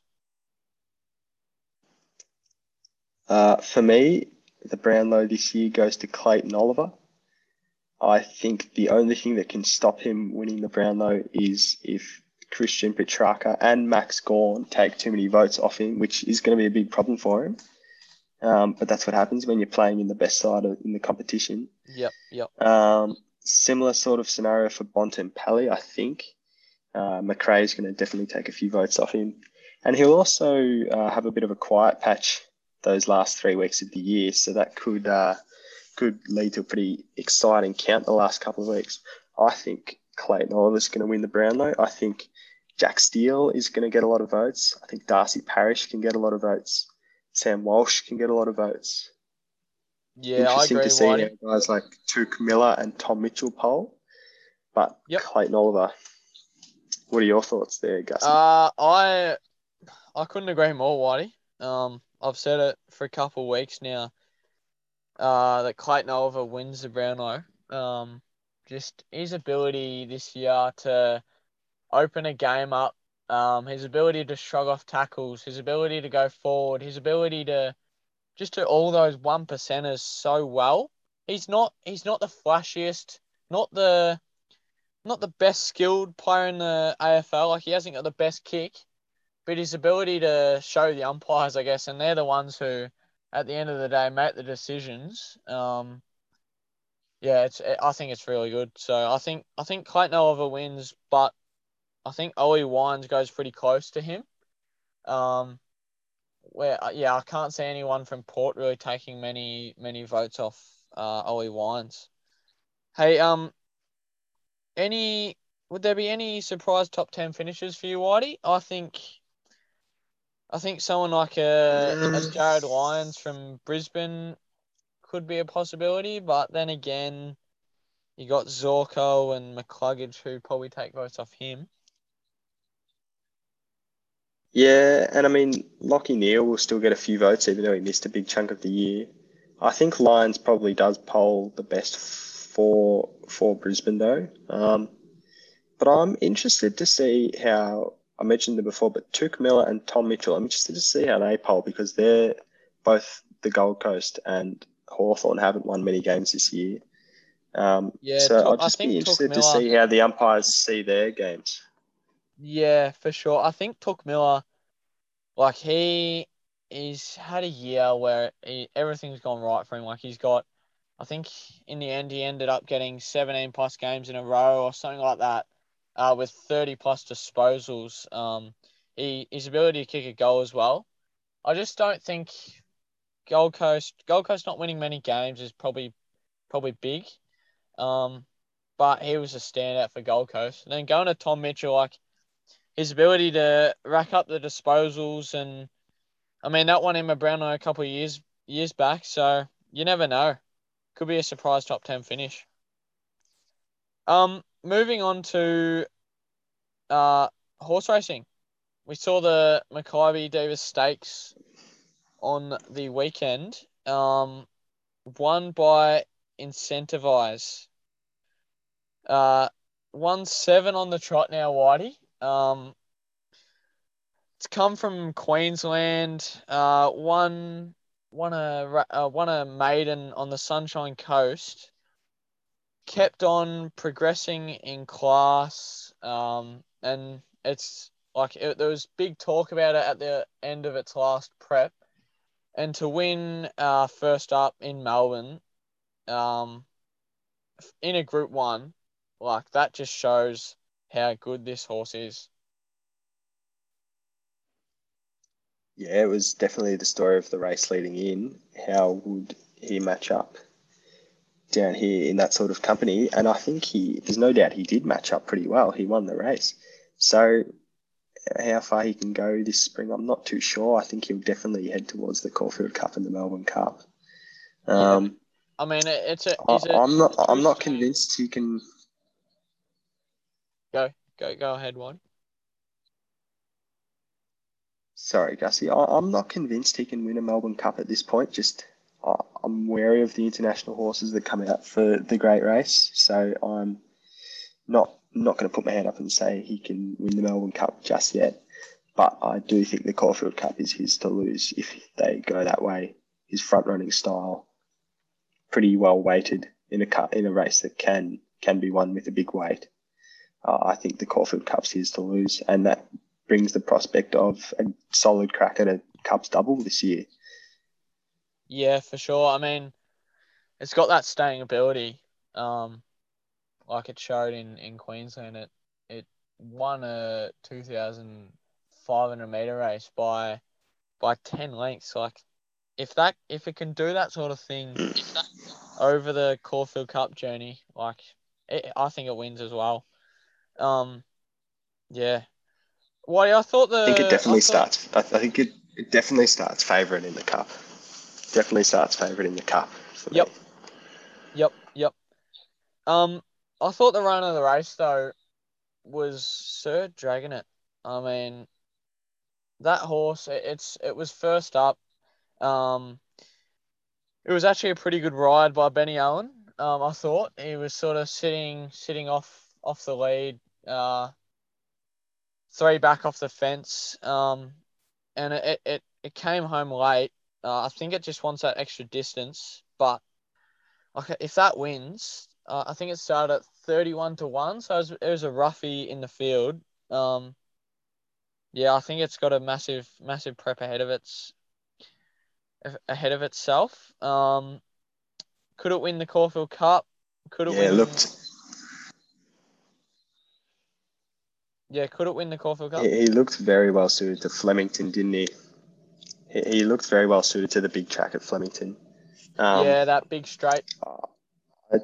For me, the Brownlow this year goes to Clayton Oliver. I think the only thing that can stop him winning the Brownlow is if Christian Petrarca and Max Gawn take too many votes off him, which is going to be a big problem for him. But that's what happens when you're playing in the best side in the competition. Yep. Similar sort of scenario for Bontempelli, I think. McRae's going to definitely take a few votes off him. And he'll also have a bit of a quiet patch those last 3 weeks of the year. So that could lead to a pretty exciting count the last couple of weeks. I think Clayton Oliver's going to win the Brownlow. I think Jack Steele is going to get a lot of votes. I think Darcy Parish can get a lot of votes. Sam Walsh can get a lot of votes. Yeah, I Interesting agree, to see how Whitey. guys like Tuke Miller and Tom Mitchell poll. But Yep. Clayton Oliver, what are your thoughts there, Gussie? I couldn't agree more, Whitey. I've said it for a couple of weeks now. That Clayton Oliver wins the Brownlow. Just his ability this year to open a game up, his ability to shrug off tackles, his ability to go forward, his ability to just do all those one percenters so well. He's not the flashiest, not the not the best skilled player in the AFL. Like he hasn't got the best kick, but his ability to show the umpires, I guess, and they're the ones who, at the end of the day, make the decisions. Yeah, I think it's really good. So I think Clayton Oliver wins, but I think Ollie Wines goes pretty close to him. Um, where yeah, I can't see anyone from Port really taking many votes off Ollie Wines. Hey, any would there be any surprise top 10 finishes for you, Whitey? I think someone like a Jared Lyons from Brisbane could be a possibility, but then again, you got Zorko and McCluggage who probably take votes off him. Yeah, and I mean, Lockie Neal will still get a few votes, even though he missed a big chunk of the year. I think Lions probably does poll the best for Brisbane, though. But I'm interested to see how I mentioned them before, but Tuke Miller and Tom Mitchell. I'm interested to see how they poll because they're both the Gold Coast and Hawthorn haven't won many games this year. Yeah, So I'll I just be think Took interested to Miller. see how the umpires see their games. Yeah, for sure. I think Took Miller, like he's had a year where everything's gone right for him. Like I think in the end he ended up getting 17 plus games in a row or something like that, with 30 plus disposals. His ability to kick a goal as well. I just don't think Gold Coast not winning many games is probably big. Um, but he was a standout for Gold Coast. And then going to Tom Mitchell, like his ability to rack up the disposals, and I mean that won him a Brownlow a couple of years back. So you never know. Could be a surprise top 10 finish. Moving on to uh horse racing. We saw the Makybe Davis Stakes on the weekend. Won by Incentivize. Uh, 1-7 on the trot now, Whitey. It's come from Queensland. Won a maiden on the Sunshine Coast. Kept on progressing in class. And it's like there was big talk about it at the end of its last prep, and to win first up in Melbourne, um, in a Group One, like that just shows how good this horse is. Yeah, it was definitely the story of the race leading in. How would he match up down here in that sort of company? And I think there's no doubt he did match up pretty well. He won the race. So how far he can go this spring, I'm not too sure. I think he'll definitely head towards the Caulfield Cup and the Melbourne Cup. Yeah, Um, I mean it's a I, he's a I'm not. true I'm not student. convinced he can. Go ahead, one. Sorry, Gussie. I'm not convinced he can win a Melbourne Cup at this point. Just I'm wary of the international horses that come out for the Great Race, so I'm not going to put my hand up and say he can win the Melbourne Cup just yet. But I do think the Caulfield Cup is his to lose if they go that way. His front running style, pretty well weighted in a race that can be won with a big weight. I think the Caulfield Cup's his to lose, and that brings the prospect of a solid crack at a Cups double this year. Yeah, for sure. I mean, it's got that staying ability. Um, like it showed in Queensland. It won a 2,500 meter race by 10 lengths. Like if it can do that sort of thing over the Caulfield Cup journey, like I think it wins as well. Yeah. Well, I think it I definitely thought starts. I think it definitely starts favourite in the cup. Definitely starts favourite in the cup for me. yep, yep. Um, I thought the run of the race though was Sir Dragonet. I mean, that horse, it was first up. Um, it was actually a pretty good ride by Benny Allen. I thought he was sort of sitting off the lead, 3 back off the fence. And it came home late. I think it just wants that extra distance. But okay, if that wins, I think it started at 31-1, so it was a roughie in the field. Um, yeah, I think it's got a massive prep ahead of itself. Could it win the Caulfield Cup? Could it Yeah, win? looked. Yeah, could it win the Caulfield Cup? He looked very well suited to Flemington, didn't he? He looked very well suited to the big track at Flemington. Um, Yeah, that big straight. I-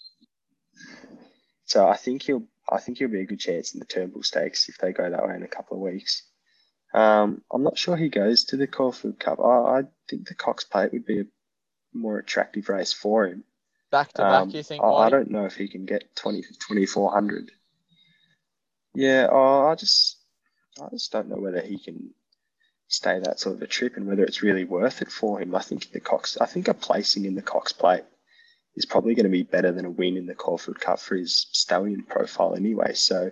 so I think he'll be a good chance in the Turnbull Stakes if they go that way in a couple of weeks. I'm not sure he goes to the Caulfield Cup. I think the Cox Plate would be a more attractive race for him. Back to back, you think, I Whitey? don't know if he can get 2,400. Yeah, I just don't know whether he can stay that sort of a trip and whether it's really worth it for him. I think a placing in the Cox Plate is probably going to be better than a win in the Caulfield Cup for his stallion profile anyway. So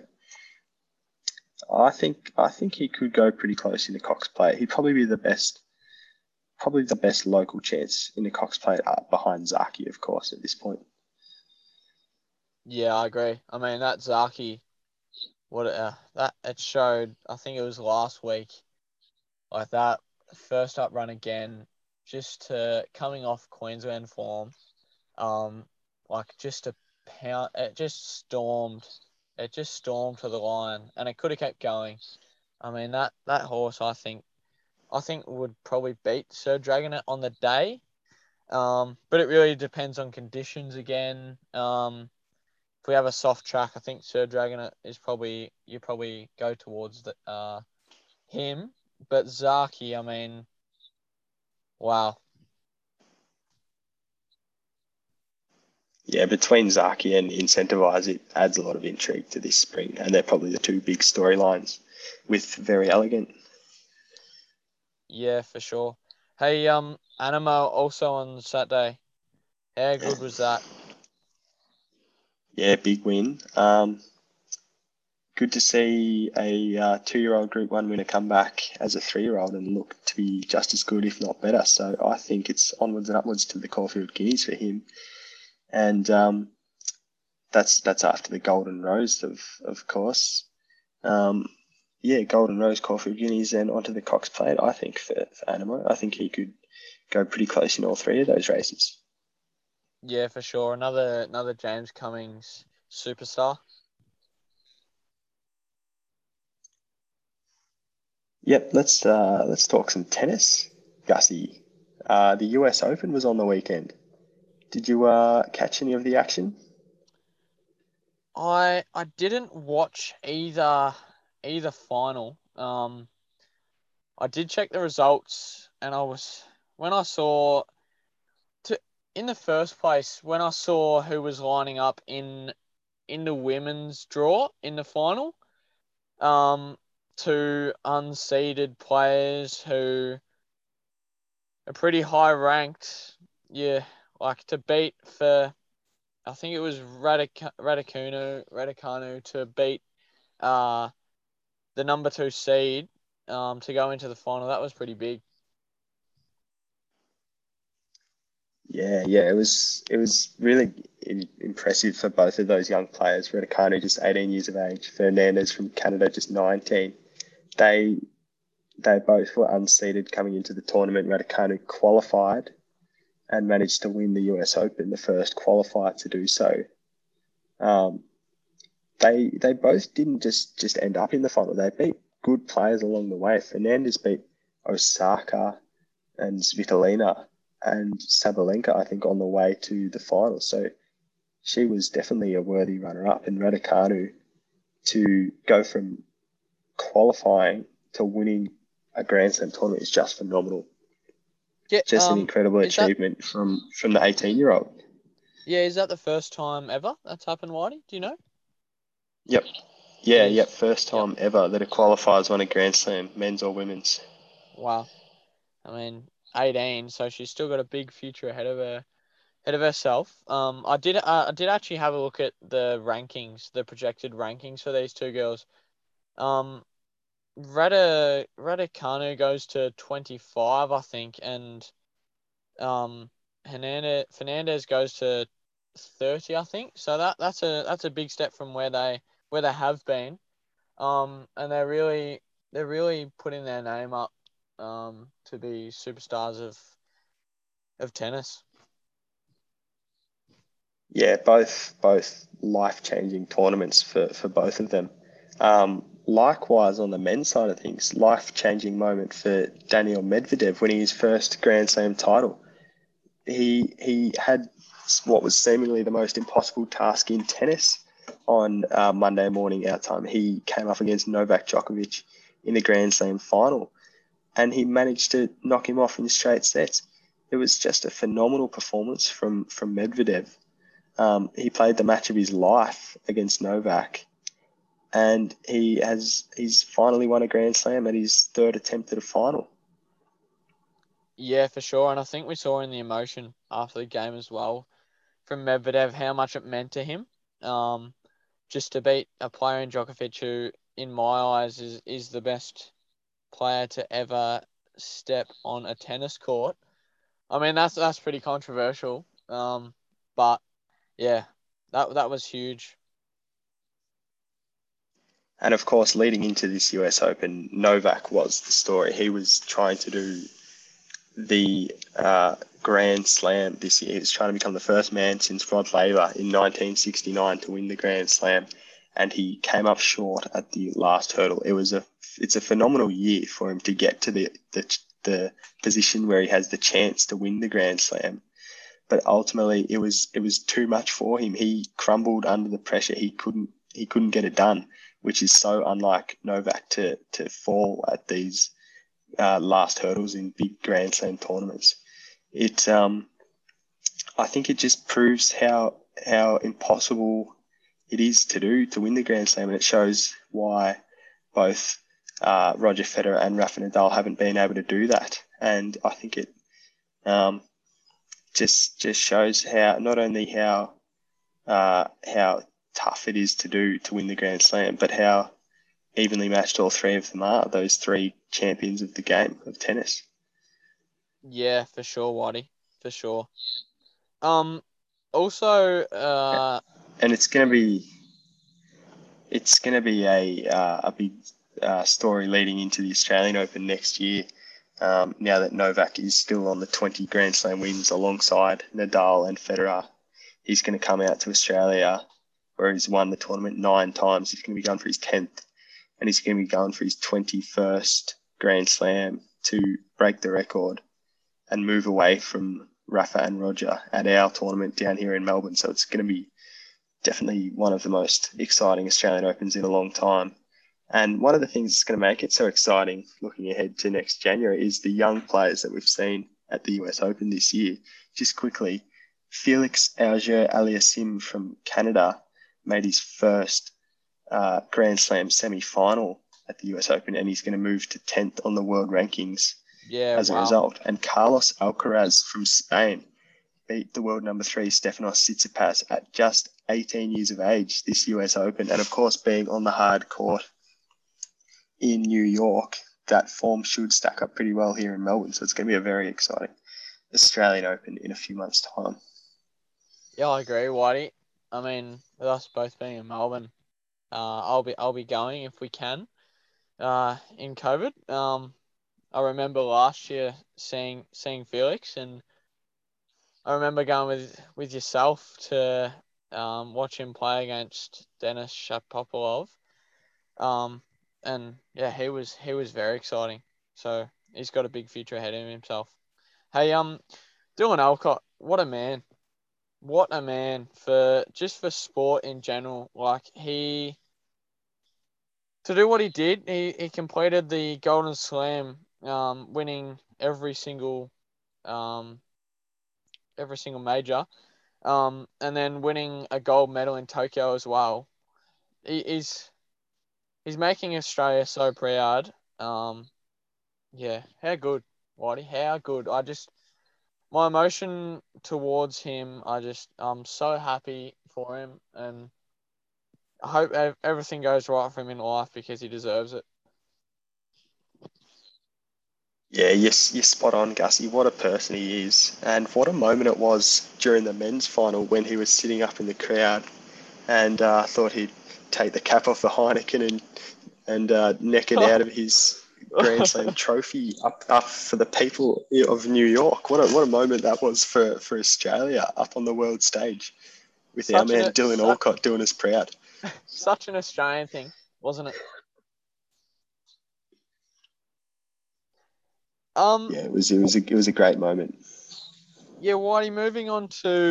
I think he could go pretty close in the Cox Plate. He'd probably be probably the best local chance in the Cox Plate up behind Zaki, of course, at this point. Yeah, I agree. I mean, that Zaki, that it showed. I think it was last week, like that first up run again, just to coming off Queensland form. Um, like just to pound. It just stormed to the line, and it could have kept going. I mean, that horse, I think would probably beat Sir Dragonet on the day. But it really depends on conditions again. If we have a soft track, I think Sir Dragonet is probably you probably go towards him. But Zaki, I mean, wow. Yeah, between Zaki and Incentivize, it adds a lot of intrigue to this spring, and they're probably the two big storylines with Very Elegant. Yeah, for sure. Hey, Animo also on Saturday. How good was that? Yeah, big win. Good to see a 2-year-old Group 1 winner come back as a 3-year-old and look to be just as good, if not better. So I think it's onwards and upwards to the Caulfield Guineas for him. And that's after the Golden Rose, of course. Um, yeah, Golden Rose, Caulfield Guineas, and onto the Cox Plate, I think, for Animo. I think he could go pretty close in all three of those races. Yeah, for sure. Another James Cummings superstar. Yep, let's talk some tennis, Gussie. The US Open was on the weekend. Did you catch any of the action? I didn't watch either final. I did check the results, and when I saw to in the first place when I saw who was lining up in the women's draw in the final. Two unseeded players who are pretty high ranked. Yeah, like to beat for I think it was Raducanu to beat uh the number 2 seed to go into the final. That was pretty big. Yeah, it was really impressive for both of those young players. Raducanu just 18 years of age, Fernandez from Canada just 19. They they both were unseeded coming into the tournament. Raducanu qualified and managed to win the US Open, the first qualifier to do so. Um, they both didn't just end up in the final. They beat good players along the way. Fernandez beat Osaka and Svitolina and Sabalenka, I think, on the way to the final. So she was definitely a worthy runner-up. And Raducanu, to go from qualifying to winning a Grand Slam tournament is just phenomenal. Yeah. Just an incredible Is that achievement from the 18-year-old. yeah? Is that the first time ever that's happened, Whitey? Do you know? Yep. It Yeah, yep. is. First Yep. time ever that a qualifiers won a Grand Slam, men's or women's. Wow. I mean, 18, so she's still got a big future ahead of herself. I did actually have a look at the rankings, the projected rankings for these two girls. Um, Raducanu goes to 25, I think, and um, Fernandez goes to 30, I think. So that's a big step from where they have been. And they're really putting their name up to be superstars of tennis. Yeah, both life changing tournaments for both of them. Likewise, on the men's side of things, life changing moment for Daniel Medvedev winning his first Grand Slam title. He had what was seemingly the most impossible task in tennis on Monday morning our time. He came up against Novak Djokovic in the Grand Slam final, and he managed to knock him off in straight sets. It was just a phenomenal performance from Medvedev. He played the match of his life against Novak, and he's finally won a Grand Slam at his third attempt at a final. Yeah, for sure. And I think we saw in the emotion after the game as well from Medvedev how much it meant to him. Um, just to beat a player in Djokovic who, in my eyes, is the best player to ever step on a tennis court. I mean, that's pretty controversial. But yeah, that was huge. And of course, leading into this US Open, Novak was the story. He was trying to do the Grand Slam this year. He was trying to become the first man since Rod Laver in 1969 to win the Grand Slam, and he came up short at the last hurdle. It's a phenomenal year for him to get to the position where he has the chance to win the Grand Slam. But ultimately, it was too much for him. He crumbled under the pressure. He couldn't get it done, which is so unlike Novak to fall at these last hurdles in big Grand Slam tournaments. It I think it just proves how impossible it is to do to win the Grand Slam, and it shows why both Roger Federer and Rafa Nadal haven't been able to do that. And I think it um, just shows how not only how tough it is to do to win the Grand Slam, but how evenly matched all three of them are. Those three champions of the game of tennis. Yeah, for sure, Waddy, for sure. Um, also, And it's gonna be a big story leading into the Australian Open next year. Now that Novak is still on the 20 Grand Slam wins alongside Nadal and Federer, he's going to come out to Australia where he's won the tournament 9 times. He's going to be going for his 10th, and he's going to be going for his 21st Grand Slam to break the record and move away from Rafa and Roger at our tournament down here in Melbourne. So it's going to be definitely one of the most exciting Australian Opens in a long time. And one of the things that's going to make it so exciting looking ahead to next January is the young players that we've seen at the US Open this year. Just quickly, Felix Auger-Aliassime from Canada made his first Grand Slam semi-final at the US Open, and he's going to move to 10th on the world rankings yeah, as a wow. result. And Carlos Alcaraz from Spain beat the world number 3 Stefanos Tsitsipas at just 18 years of age this US Open. And of course, being on the hard court in New York, that form should stack up pretty well here in Melbourne. So it's going to be a very exciting Australian Open in a few months' time. Yeah, I agree, Waddy. I mean, with us both being in Melbourne, I'll be going if we can. In COVID. I remember last year seeing Felix, and I remember going with yourself to watch him play against Denis Shapovalov. And yeah, he was very exciting. So he's got a big future ahead of himself. Hey, Dylan Alcott, what a man. What a man for sport in general. Like to do what he did, he completed the Golden Slam, winning every single major, and then winning a gold medal in Tokyo as well. He's making Australia so proud. Yeah, how good, Whitey, how good. My emotion towards him, I'm so happy for him, and I hope everything goes right for him in life because he deserves it. Yeah, yes, you're spot on, Gussie. What a person he is. And what a moment it was during the men's final when he was sitting up in the crowd and thought he'd take the cap off the Heineken and neck it out of his Grand Slam trophy up for the people of New York. What a moment that was for Australia up on the world stage with our such man an Dylan such, Alcott doing us proud. such an Australian thing, wasn't it? Yeah, it was a great moment. Yeah, Whitey, moving on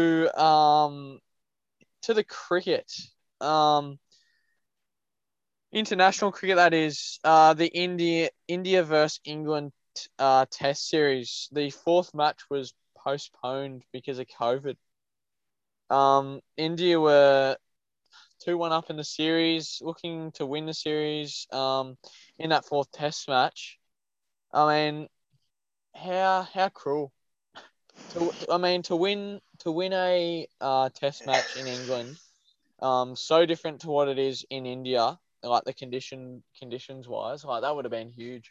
to the cricket. Um, International cricket, that is, the India versus England Test series. The fourth match was postponed because of COVID. India were 2-1 up in the series, looking to win the series. In that fourth Test match. I mean, how cruel. To win a Test match in England, so different to what it is in India, like the conditions wise, like that would have been huge.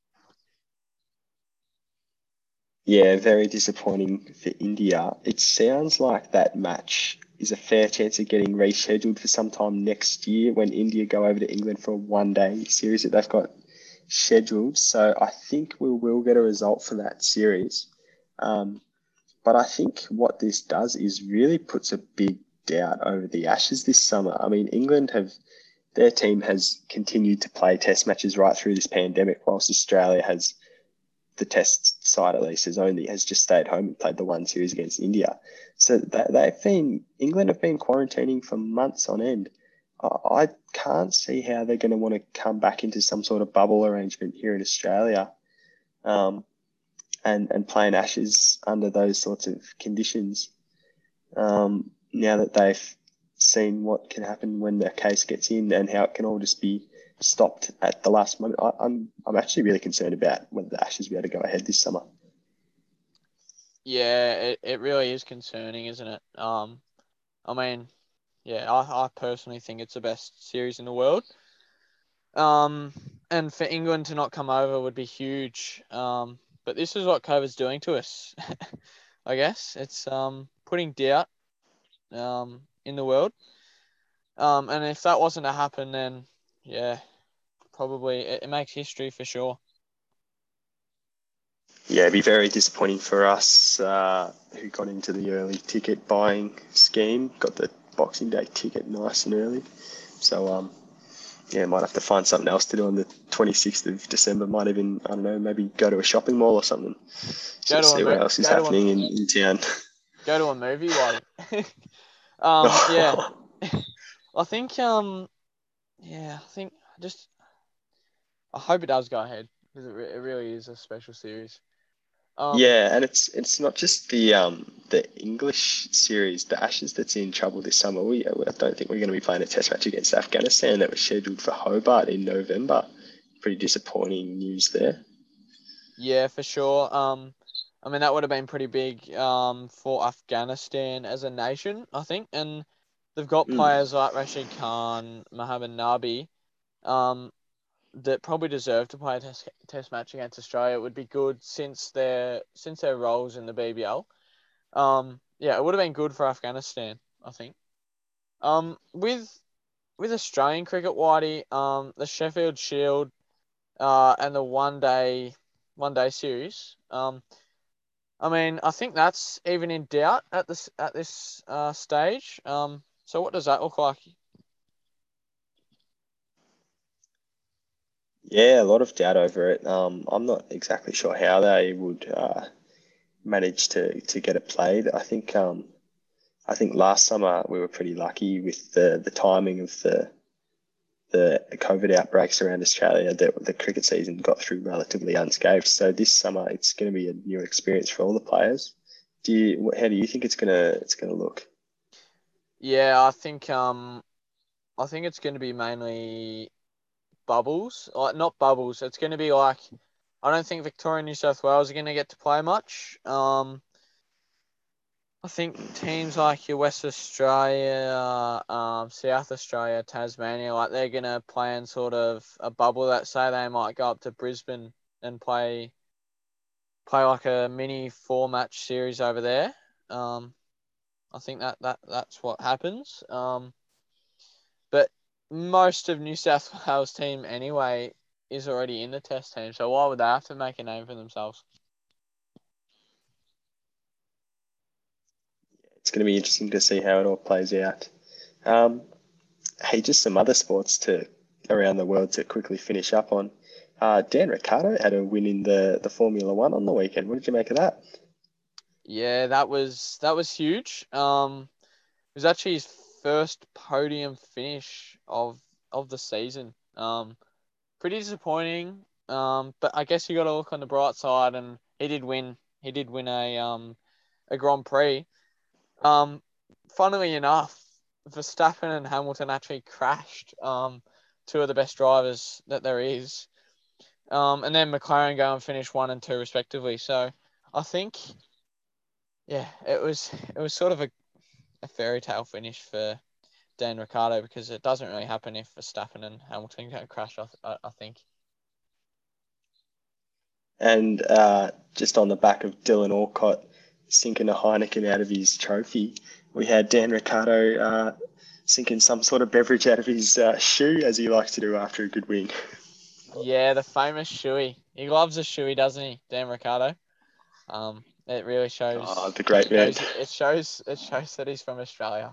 Yeah, very disappointing for India. It sounds like that match is a fair chance of getting rescheduled for sometime next year when India go over to England for a one-day series that they've got scheduled. So I think we will get a result for that series. Um, but I think what this does is really puts a big doubt over the Ashes this summer. I mean, their team has continued to play test matches right through this pandemic, whilst Australia has the test side at least has just stayed home and played the one series against India. So England have been quarantining for months on end. I can't see how they're going to want to come back into some sort of bubble arrangement here in Australia, and playing Ashes under those sorts of conditions. Now that they've seen what can happen when the case gets in and how it can all just be stopped at the last moment. I'm actually really concerned about whether the Ashes will be able to go ahead this summer. Yeah, it really is concerning, isn't it? I mean, yeah, I personally think it's the best series in the world. Um, and for England to not come over would be huge. But this is what COVID's doing to us. I guess it's putting doubt in the world. And if that wasn't to happen, then yeah, probably it makes history for sure. Yeah, it'd be very disappointing for us who got into the early ticket buying scheme, got the Boxing Day ticket nice and early. So, yeah, might have to find something else to do on the 26th of December. Might even, I don't know, maybe go to a shopping mall or something. Go So to a see what else is happening in town. go to a movie, Whitey. Yeah, I think yeah, I think just I hope it does go ahead because it really is a special series. Um, Yeah, and it's not just the English series, the Ashes that's in trouble this summer. I don't think we're going to be playing a Test match against Afghanistan that was scheduled for Hobart in November. Pretty disappointing news there. yeah, for sure. I mean that would have been pretty big for Afghanistan as a nation, I think, and they've got Mm. players like Rashid Khan, Mohammad Nabi, um, that probably deserve to play a test match against Australia. It would be good since their roles in the BBL. Yeah, it would have been good for Afghanistan, I think. With Australian cricket, Whitey, the Sheffield Shield, and the one day series. I mean, I think that's even in doubt at this stage. So what does that look like? Yeah, a lot of doubt over it. I'm not exactly sure how they would manage to get it played. I think last summer we were pretty lucky with the timing of the COVID outbreaks around Australia. The cricket season got through relatively unscathed. So this summer it's going to be a new experience for all the players. How do you think it's gonna look? Yeah, I think it's going to be mainly bubbles, like not bubbles. It's going to be like I don't think Victoria and New South Wales are going to get to play much. I think teams like your West Australia, South Australia, Tasmania, like they're going to play in sort of a bubble that say they might go up to Brisbane and play like a mini 4 match series over there. I think that's what happens. But most of New South Wales team anyway is already in the test team, so why would they have to make a name for themselves? It's going to be interesting to see how it all plays out. Um, Hey, just some other sports to around the world to quickly finish up on. Dan Ricciardo had a win in the Formula One on the weekend. What did you make of that? Yeah, that was huge. It was actually his first podium finish of the season. Pretty disappointing. But I guess you got to look on the bright side, and he did win. He did win a Grand Prix. Um, Funnily enough, Verstappen and Hamilton actually crashed. Two of the best drivers that there is. And then McLaren go and finish 1 and 2 respectively. So I think, yeah, it was sort of a fairy tale finish for Dan Ricciardo because it doesn't really happen if Verstappen and Hamilton go crash. I think. And just on the back of Dylan Alcott sinking a Heineken out of his trophy, we had Dan Ricciardo sinking some sort of beverage out of his shoe, as he likes to do after a good win. Yeah, the famous shoey. He loves a shoey, doesn't he, Dan Ricciardo? It really Oh, shows. the great man. It shows that he's from Australia.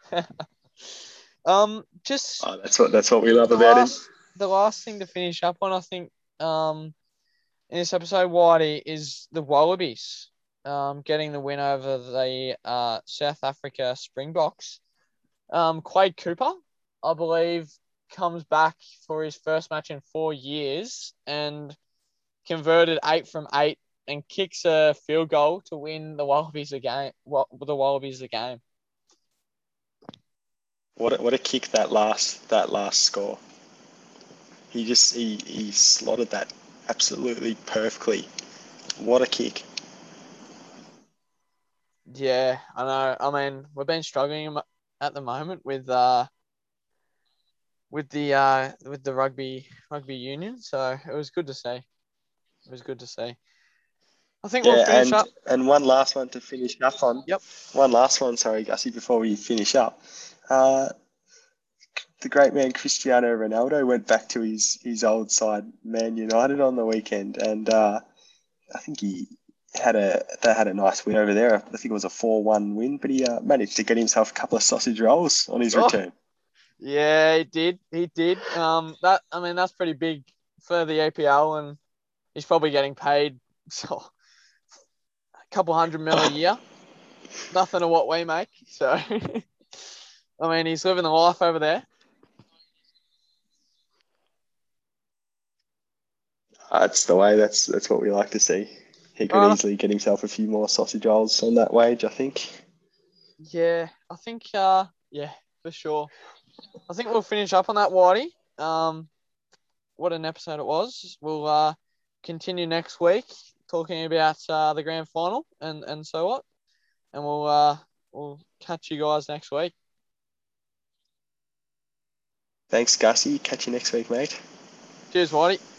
Just Oh, that's what we love the about him. last thing to finish up on, I think, in this episode, Whitey, is the Wallabies, getting the win over the South Africa Springboks. Quade Cooper, I believe, comes back for his first match in 4 years and converted 8 from 8 and kicks a field goal to win the Wallabies a game. The Wallabies a game. What a kick that last score. He slotted that absolutely perfectly. What a kick. Yeah, I know. I mean, we've been struggling at the moment with the rugby union, so it was good to see. It was good to see. I think we'll Yeah, finish up. and one last one to finish up on. Yep. One last one, sorry, Gussie, before we finish up. Uh, the great man Cristiano Ronaldo went back to his old side, Man United, on the weekend, and I think they had a nice win over there. I think it was a 4-1 win, but he managed to get himself a couple of sausage rolls on his Oh, return. yeah, he did. He did. That's pretty big for the APL, and he's probably getting paid so a couple hundred mil a year. Nothing to what we make. So, I mean, he's living the life over there. That's the way. That's what we like to see. He All could right. easily get himself a few more sausage rolls on that wage, I think. Yeah, I think. Yeah, for sure. I think we'll finish up on that, Whitey. What an episode it was. We'll continue next week talking about the grand final and so what, and we'll catch you guys next week. Thanks, Gussie. Catch you next week, mate. Cheers, Whitey.